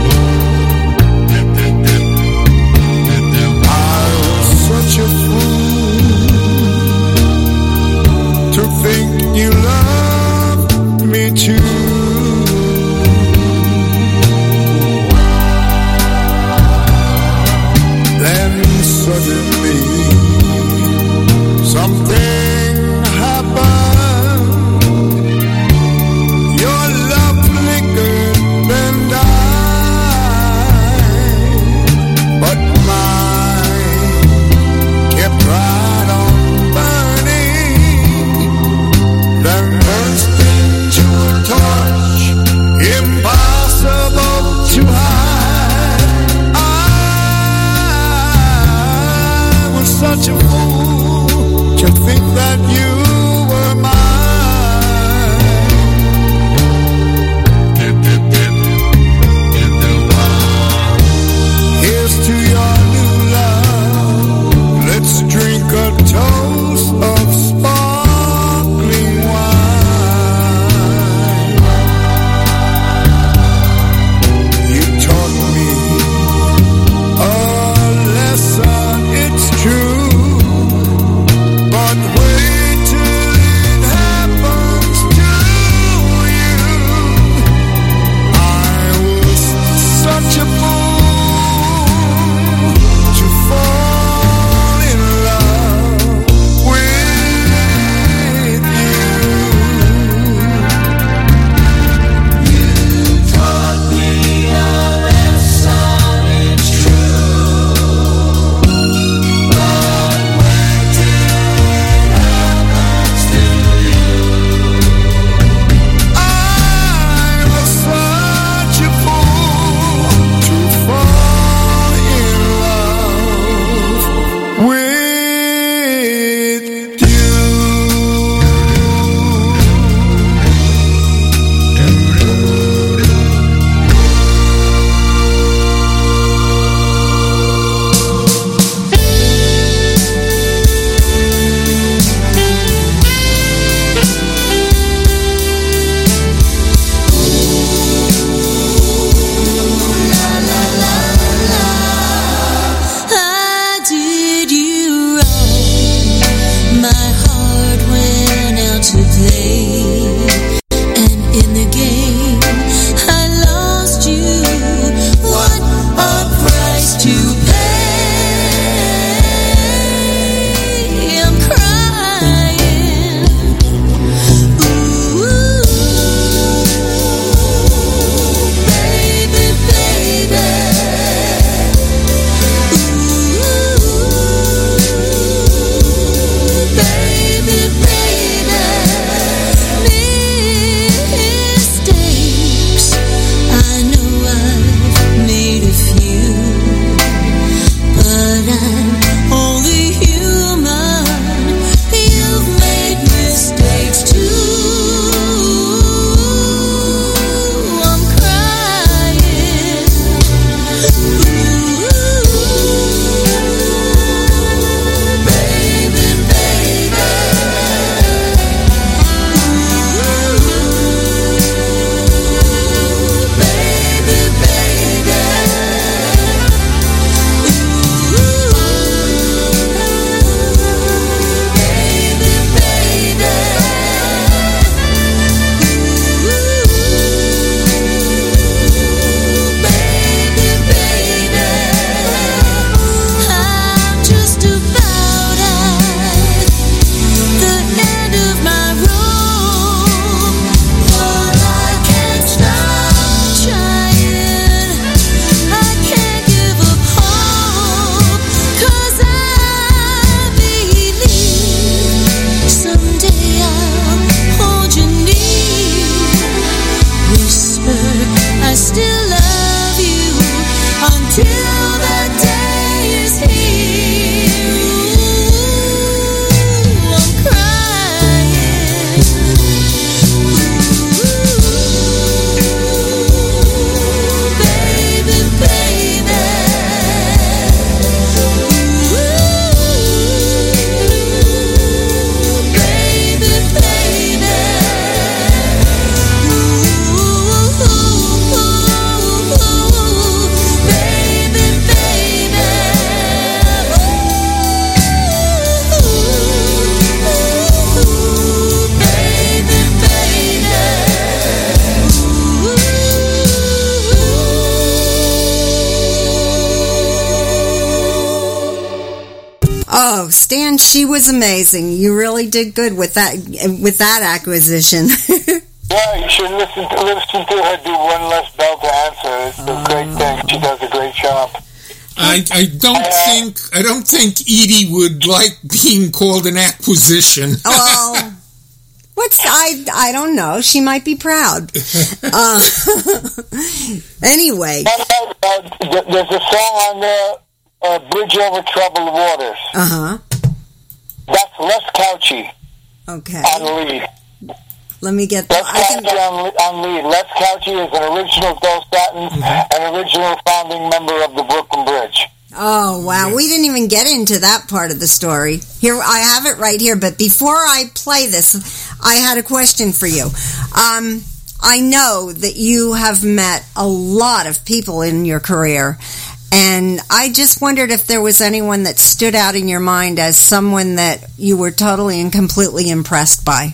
Stan, she was amazing. You really did good with that with that acquisition. Yeah, you should listen to, listen to her do One Less Bell to Answer. It's a great thing. She does a great job. I, I don't Uh, think I don't think Edie would like being called an acquisition. Well, what's I I don't know. She might be proud. Uh, anyway, Uh, uh, th- there's a song on there, uh, Bridge Over Troubled Waters. uh huh. That's Les Couchy Okay, on lead. let me get. Les I can. Couchy on, on lead. Les Couchy is an original Del Statton, an original founding member of the Brooklyn Bridge. Oh, wow. We didn't even get into that part of the story. Here, I have it right here. But before I play this, I had a question for you. Um, I know that you have met a lot of people in your career. And I just wondered if there was anyone that stood out in your mind as someone that you were totally and completely impressed by.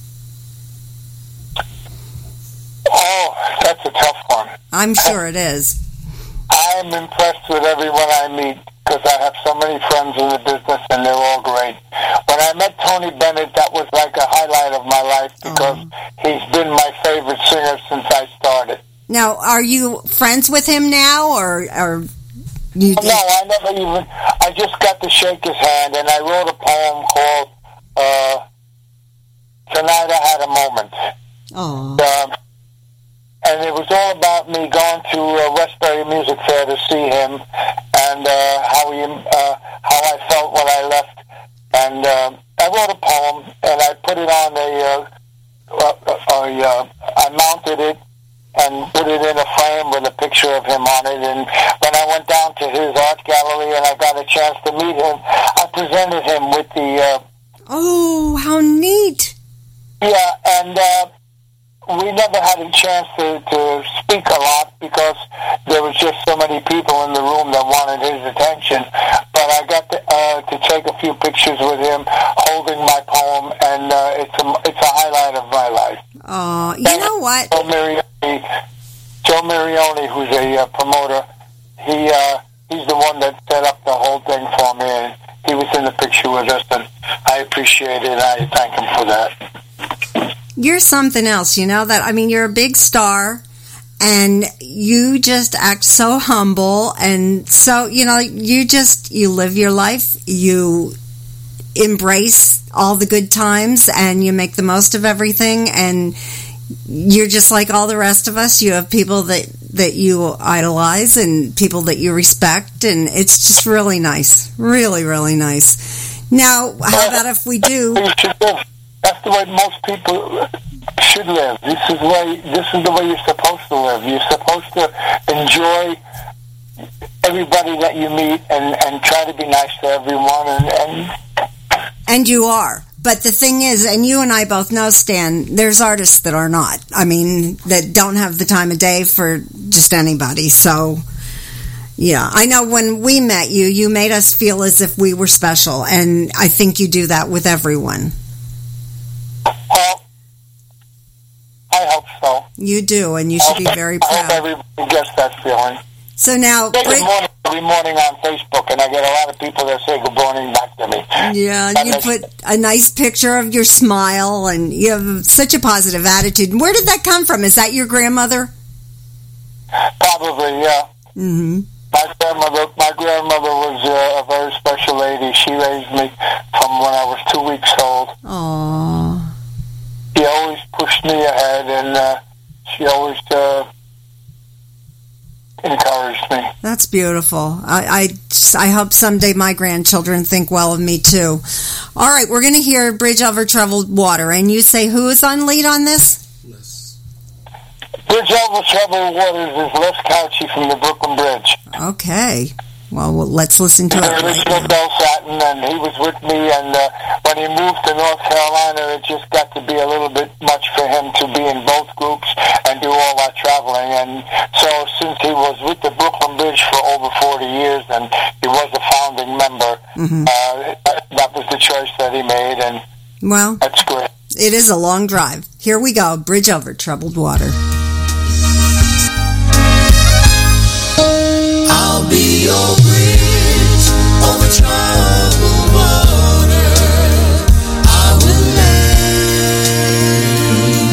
Oh, that's a tough one. I'm sure it is. I am impressed with everyone I meet because I have so many friends in the business and they're all great. When I met Tony Bennett, that was like a highlight of my life because he's been my favorite singer since I started. Now, are you friends with him now, or, or you? No, I never even, I just got to shake his hand and I wrote a poem called uh, Tonight I Had a Moment. Oh. Um, and it was all about me going to uh, Westbury Music Fair to see him, and uh, how he, uh, how I felt when I left. And uh, I wrote a poem, and I put it on a, uh, a, a uh, I mounted it and put it in a frame with a picture of him on it. And when I went down to his art gallery and I got a chance to meet him, I presented him with the. Uh, Oh, how neat! yeah, and. Uh, We never had a chance to, to speak a lot because there was just so many people in the room that wanted his attention. But I got to, uh, to take a few pictures with him holding my poem, and uh, it's a it's a highlight of my life. Oh, you know what? Joe Marioni, Joe Marioni, who's a uh, promoter, he uh, he's the one that set up the whole thing for me. And he was in the picture with us, and I appreciate it. I thank him for that. You're something else, you know that. I mean, you're a big star, and you just act so humble, and so, you know, you just, you live your life, you embrace all the good times, and you make the most of everything, and you're just like all the rest of us. You have people that, that you idolize and people that you respect, and it's just really nice. Really, really nice. Now, how about if we do... You should live. That's the way most people should live. This is the way. This is the way you're supposed to live. You're supposed to enjoy everybody that you meet and, and try to be nice to everyone. And, and and you are. But the thing is, and you and I both know, Stan, there's artists that are not. I mean, that don't have the time of day for just anybody. So, yeah, I know when we met you, you made us feel as if we were special, and I think you do that with everyone. well, I hope so. You do, and you should be very I hope proud. everybody gets that feeling. So now, Say good Brit- morning every morning on Facebook, and I get a lot of people that say good morning back to me. yeah, That you makes- put a nice picture of your smile, and you have such a positive attitude. Where did that come from? Is that your grandmother? Probably, yeah. Mm-hmm. My grandmother, my grandmother was uh, a very special lady. She raised me from when I was two weeks old. Aww. She always pushed me ahead, and uh, she always uh, encouraged me. That's beautiful. I, I, I hope someday my grandchildren think well of me, too. All right, we're going to hear Bridge Over Troubled Water, and you say who is on lead on this? Bridge Over Troubled Waters is Les Couchy from the Brooklyn Bridge. Okay. Well, well let's listen to The it right original now. Del Statton, and he was with me, and uh, when he moved to North Carolina, it just got to be a little bit much for him to be in both groups and do all that traveling. And so since he was with the Brooklyn Bridge for over forty years, and he was a founding member, Mm-hmm. uh, that, that was the choice that he made, and Well, that's great. it is a long drive. Here we go. Bridge Over Troubled Water. I'll be your bridge over troubled water.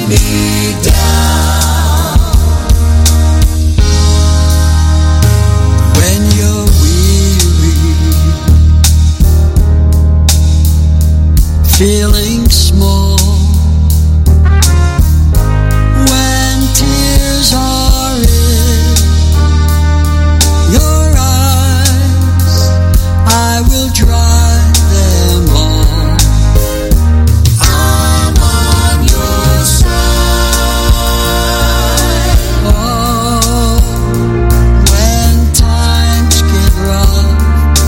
me down. When you're weary, feeling small, when tears are in your eyes, I will dry them all. I'm on your side. Oh, when times get rough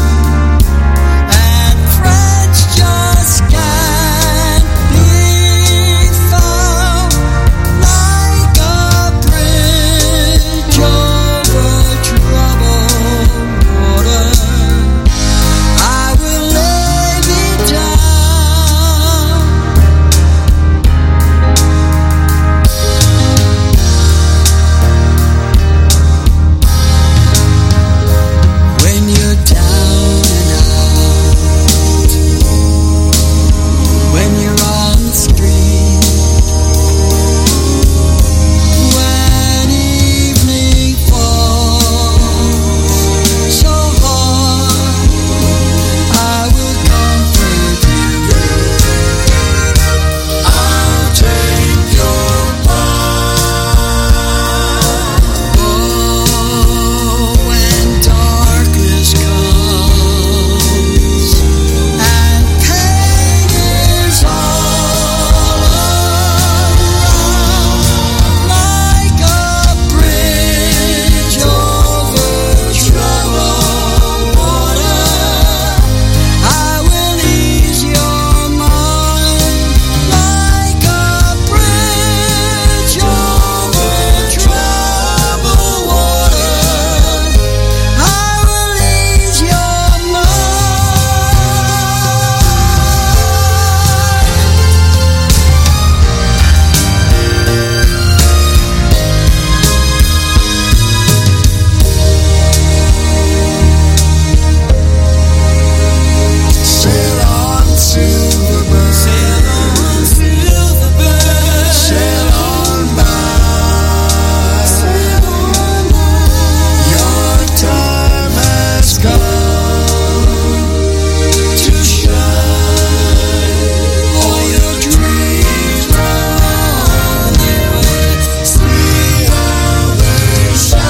and friends just can't be found, like a bridge over troubled water, I will lay me down. When you're down and out, when you're on the street, when evening falls so hard, I will comfort you. I'll take your part. Oh, when darkness comes and pain is all around, like a bridge over troubled water, I will ease your mind. Like a bridge over troubled water, I will ease your Sail on, Silverbird. Sail on, Silverbird. Sail on by. Sail on by. Your time has come to shine. All your dreams run away. See how they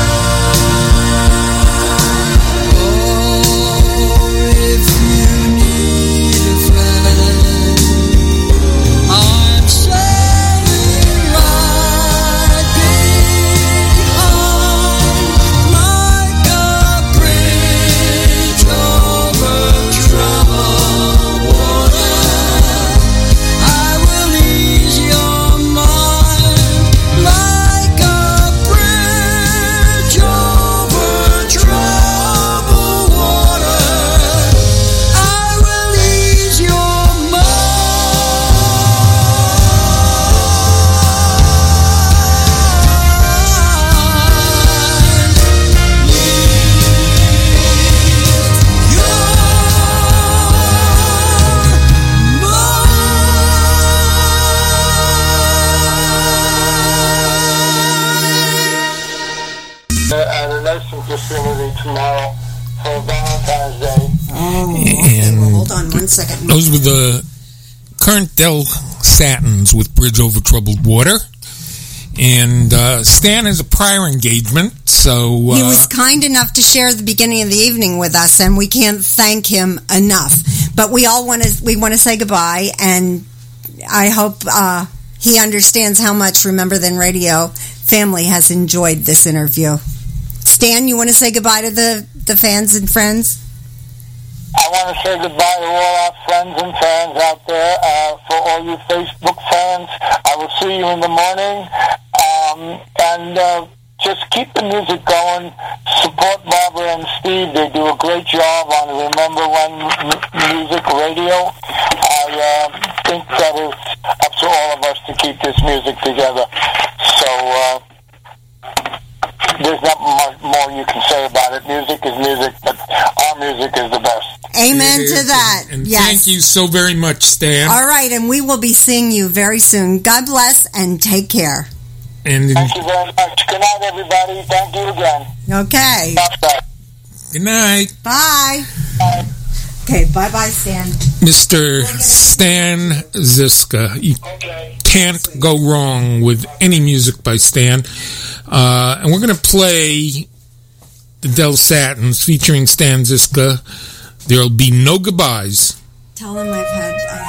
shine. Oh, if you need a friend, I'm sailing right behind, like a bridge over troubled water. I will ease your mind, like a bridge over troubled water. I will ease your At a nursing facility tomorrow for Valentine's Day. Oh, okay. And Well, hold on one second. those were the current Del Satins with Bridge Over Troubled Water. And uh, Stan has a prior engagement, so... Uh, He was kind enough to share the beginning of the evening with us, and we can't thank him enough. But we all want to we want to say goodbye, and I hope uh, he understands how much Remember Then Radio family has enjoyed this interview. Stan, you want to say goodbye to the, the fans and friends? I want to say goodbye to all our friends and fans out there. Uh, for all you Facebook fans, I will see you in the morning. Um, and uh, just keep the music going. Support Barbara and Steve. They do a great job on Remember When M- Music Radio. I uh, think that it's up to all of us to keep this music together. So uh, there's not much more you can say about it. Music is music, but our music is the best. Amen It to is. that. And yes. thank you so very much, Stan. All right, and we will be seeing you very soon. God bless and take care. And Thank you very much. Good night, everybody. Thank you again. Okay. Bye-bye. good night, Bye. Bye. Okay, bye-bye, Stan. Mister Stan Ziska. You Okay. can't go wrong with any music by Stan. Uh, and we're going to play the Del Satins featuring Stan Ziska. There'll be no goodbyes. Tell him I've had... I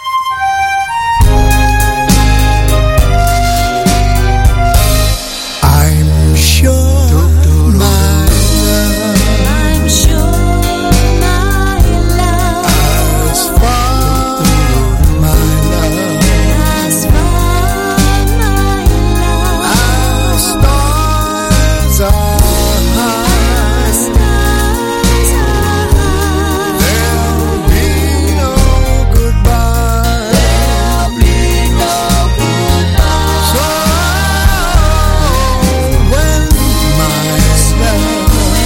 I'm sure my I'm sure my love has found my love has found my love. as stars are high. Stars are high. There'll be no goodbye. There'll be no goodbye. So when my love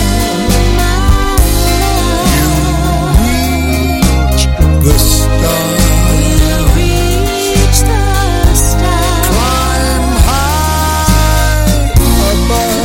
reach the stars, We'll reach the stars. climb high above,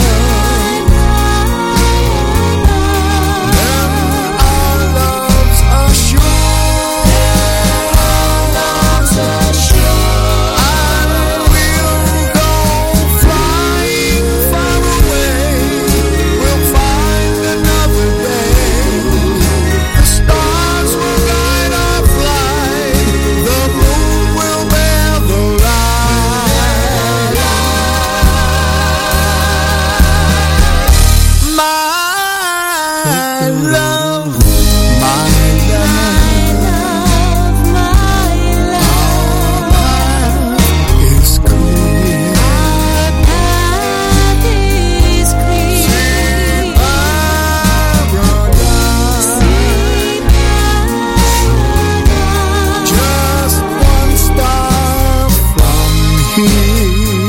then our loves are sure, Love's assured. and we'll go flying far away. We'll find another day. The stars will guide our flight. The moon will bear the light. My love, my love Love, my love. is clear. Our path is clear. Paradise. See paradise. Just one star from here.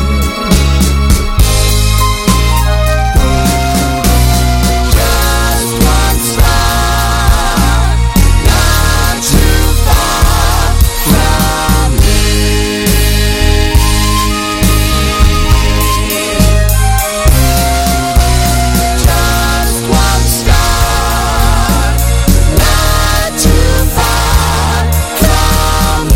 Just one star, not too far from here. Just one star, not too far from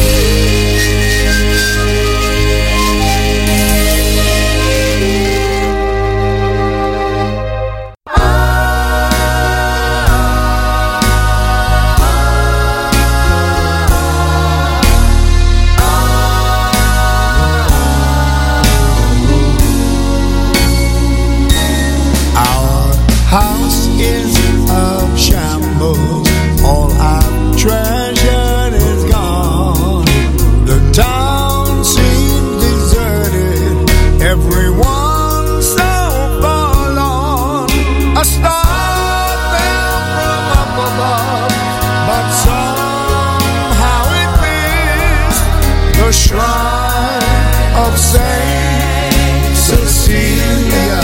Our house is a shambles. All I've treasured is gone. The town seems deserted. Everyone so forlorn. A star fell from up above, but somehow it missed the shrine of Saint Cecilia.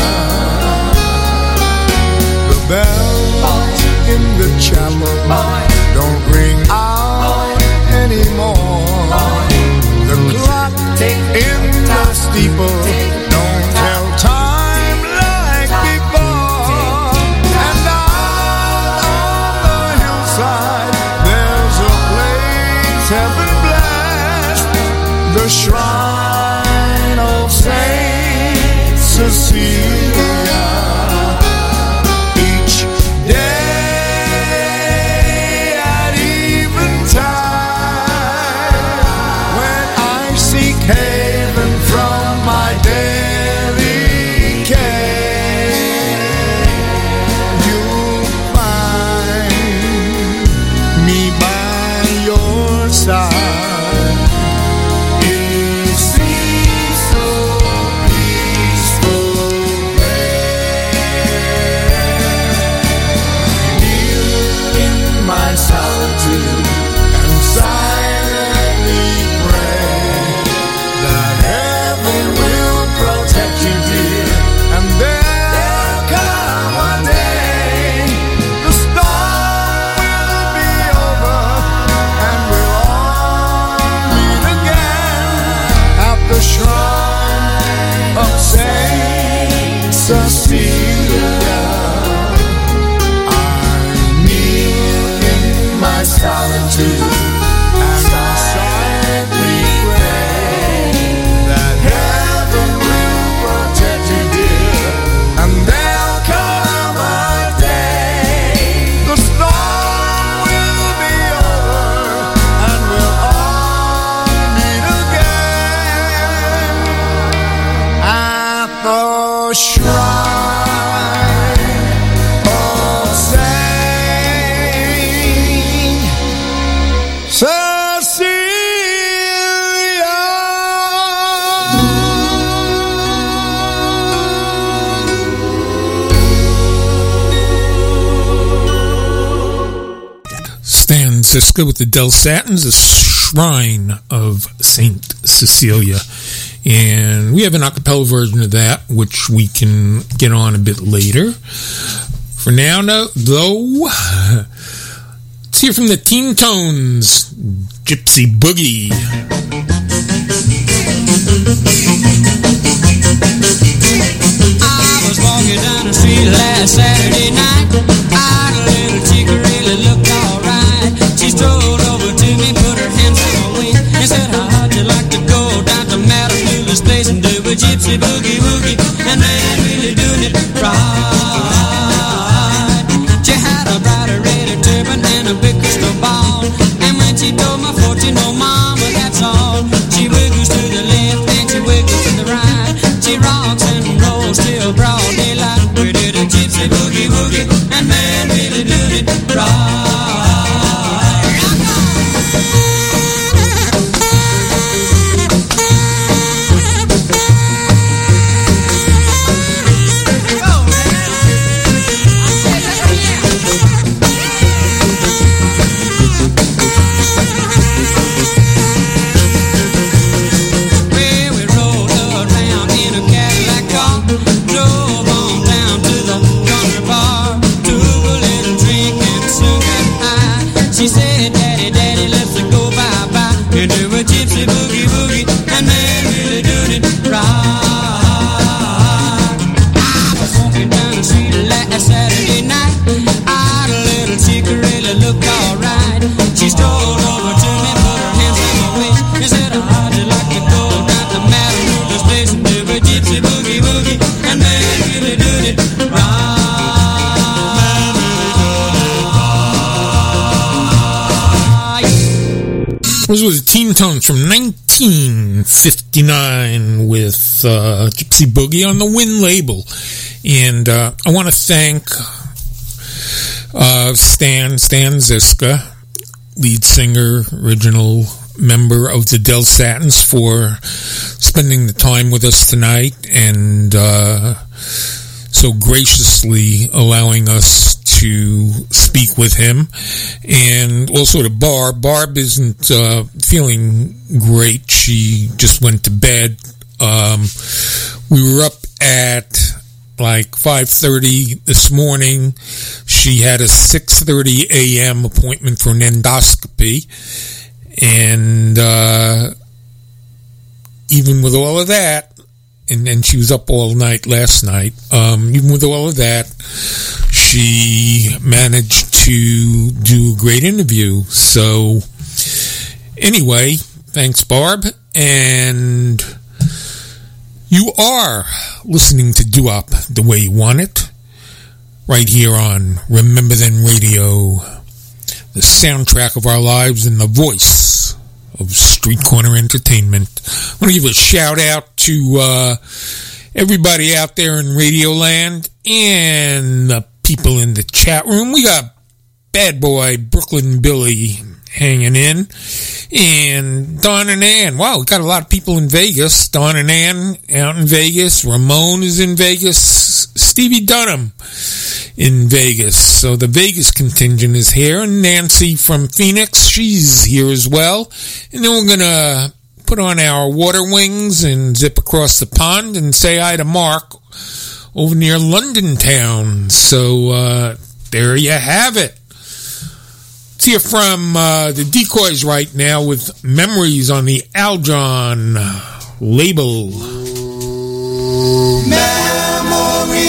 The bells in the chapel don't ring out anymore. The clock in the steeple don't tell time like before. And out on the hillside there's a place heaven blessed, the shrine of Saint Cecilia. Each day at eventide, when I seek haven from my day Cecilia, I kneel in my solitude and silently pray that heaven will protect you, dear, and there'll come a day the storm will be over and we'll all meet again at the shrine of Saint Cecilia. Stan Zizka with the Del Satins, a shrine of Saint Cecilia. And we have an a cappella version of that, which we can get on a bit later. For now, no, though, let's hear from the Teen Tones, Gypsy Boogie. I was walking down the street last Saturday night. I had a little chick who really looked alright. She strolled over to me, put her hands on my waist, and said, how'd you like to go down to Matalula's place and do a gypsy boogie woogie? And man, really doing it right. She had a bright red turban and a big crystal ball, and when she told my fortune, oh mama, that's all. She wiggles to the left and she wiggles to the right. She rocks and rolls till broad daylight. We did a gypsy boogie woogie, and man, really doing it right. She said, Daddy, Daddy, let's go bye-bye and do a gypsy boogie woogie, and man, really doing it right. I was walking down the street last Saturday night. I had a little chick who really looked alright. She strolled over to me, put her hands on my waist, and said, how'd you like to go down to Matalula's place and do a gypsy boogie woogie, and man, really doing it right. Those were the Teen Tones from nineteen fifty-nine with uh, Gypsy Boogie on the Win label. And uh, I want to thank uh, Stan, Stan Zizka, lead singer, original member of the Del Satins, for spending the time with us tonight and uh, so graciously allowing us to speak with him. And also to Barb. Barb isn't uh, feeling great. She just went to bed. Um, we were up at like five thirty this morning. She had a six thirty a.m. appointment for an endoscopy. And uh, even with all of that, and then she was up all night last night, um, even with all of that, she managed to do a great interview. So anyway, thanks, Barb. And you are listening to Doo-Wop the Way You Want It, right here on Remember Then Radio, the soundtrack of our lives and the voice of Street Corner Entertainment. I want to give a shout out to uh, everybody out there in Radio Land and the people in the chat room. We got Bad Boy Brooklyn Billy hanging in, and Don and Ann. Wow, we got a lot of people in Vegas. Don and Ann out in Vegas. Ramon is in Vegas. Stevie Dunham in Vegas. So the Vegas contingent is here. And Nancy from Phoenix, she's here as well. And then we're going to put on our water wings and zip across the pond and say hi to Mark over near London town. So uh, there you have it. Let's hear from uh, the Decoys right now with Memories on the Aldron label. Memories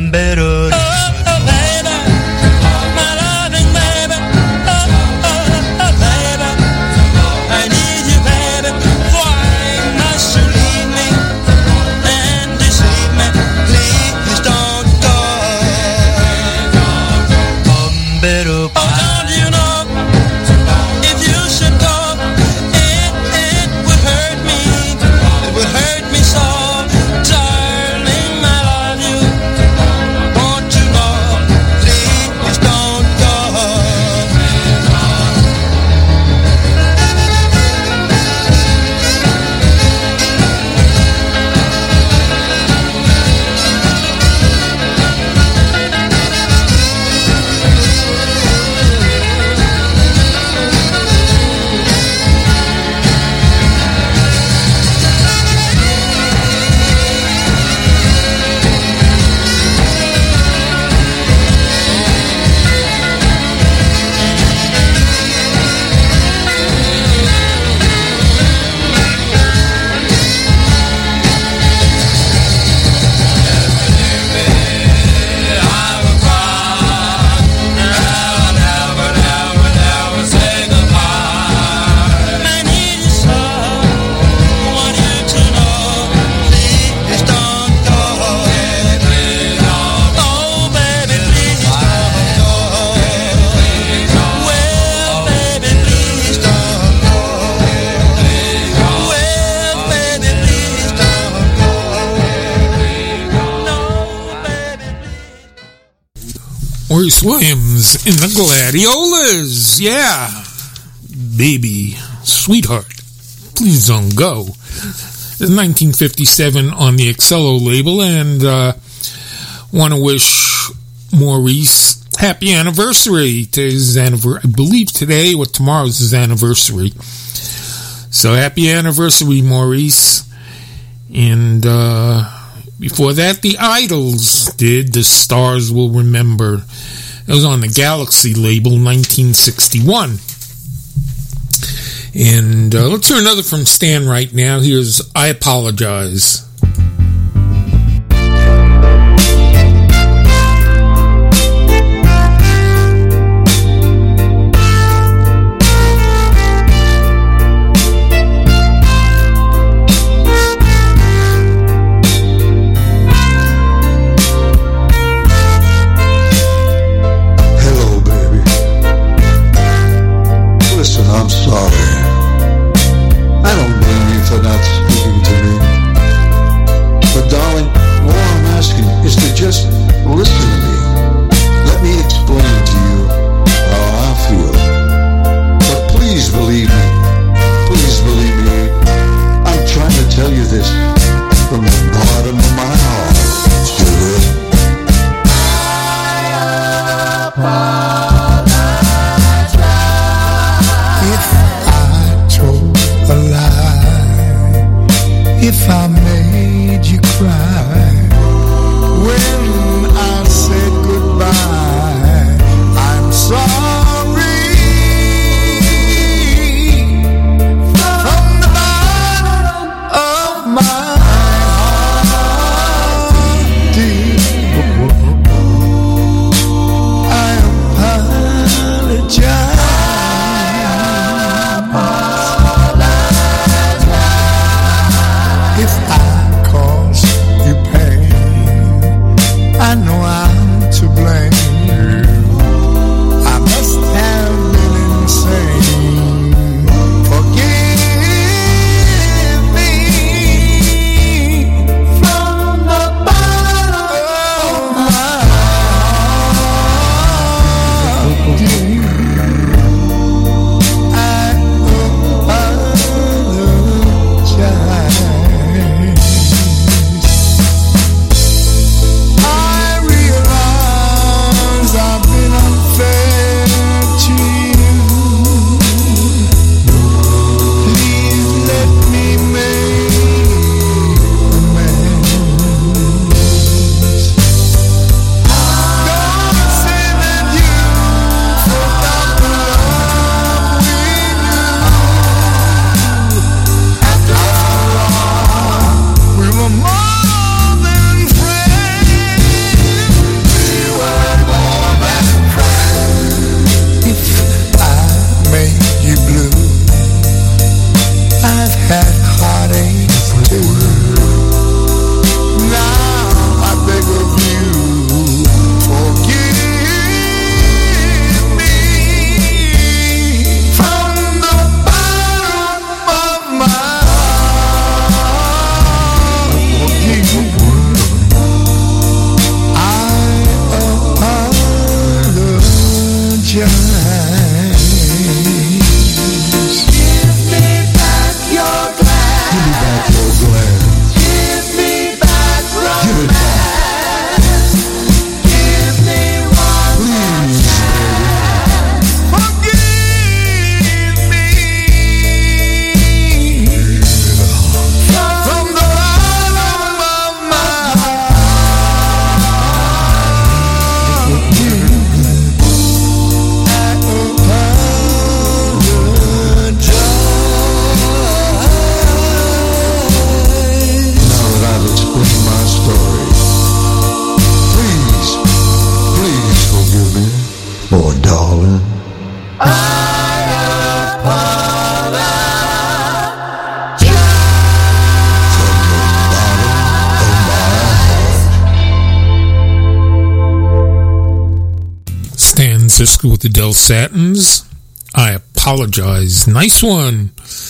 Bombero. Maurice Williams in the Gladiolas. Yeah. Baby, sweetheart, please don't go. It's nineteen fifty-seven on the Excello label, and uh, want to wish Maurice happy anniversary. Today's anniversary, I believe today or tomorrow's his anniversary. So happy anniversary, Maurice. And uh, before that, the Idols did The Stars Will Remember. It was on the Galaxy label, nineteen sixty-one. And uh, let's hear another from Stan right now. Here's I Apologize. If I made you cry when I said apologize. Give me back your glass. Give me back your glass. Give me back romance. Give it back. Give me one please, baby. Forgive me. From the bottom of my heart. Give me oh, darling. I apologize. Stan Zysku with the Del Satins. I apologize. Nice one.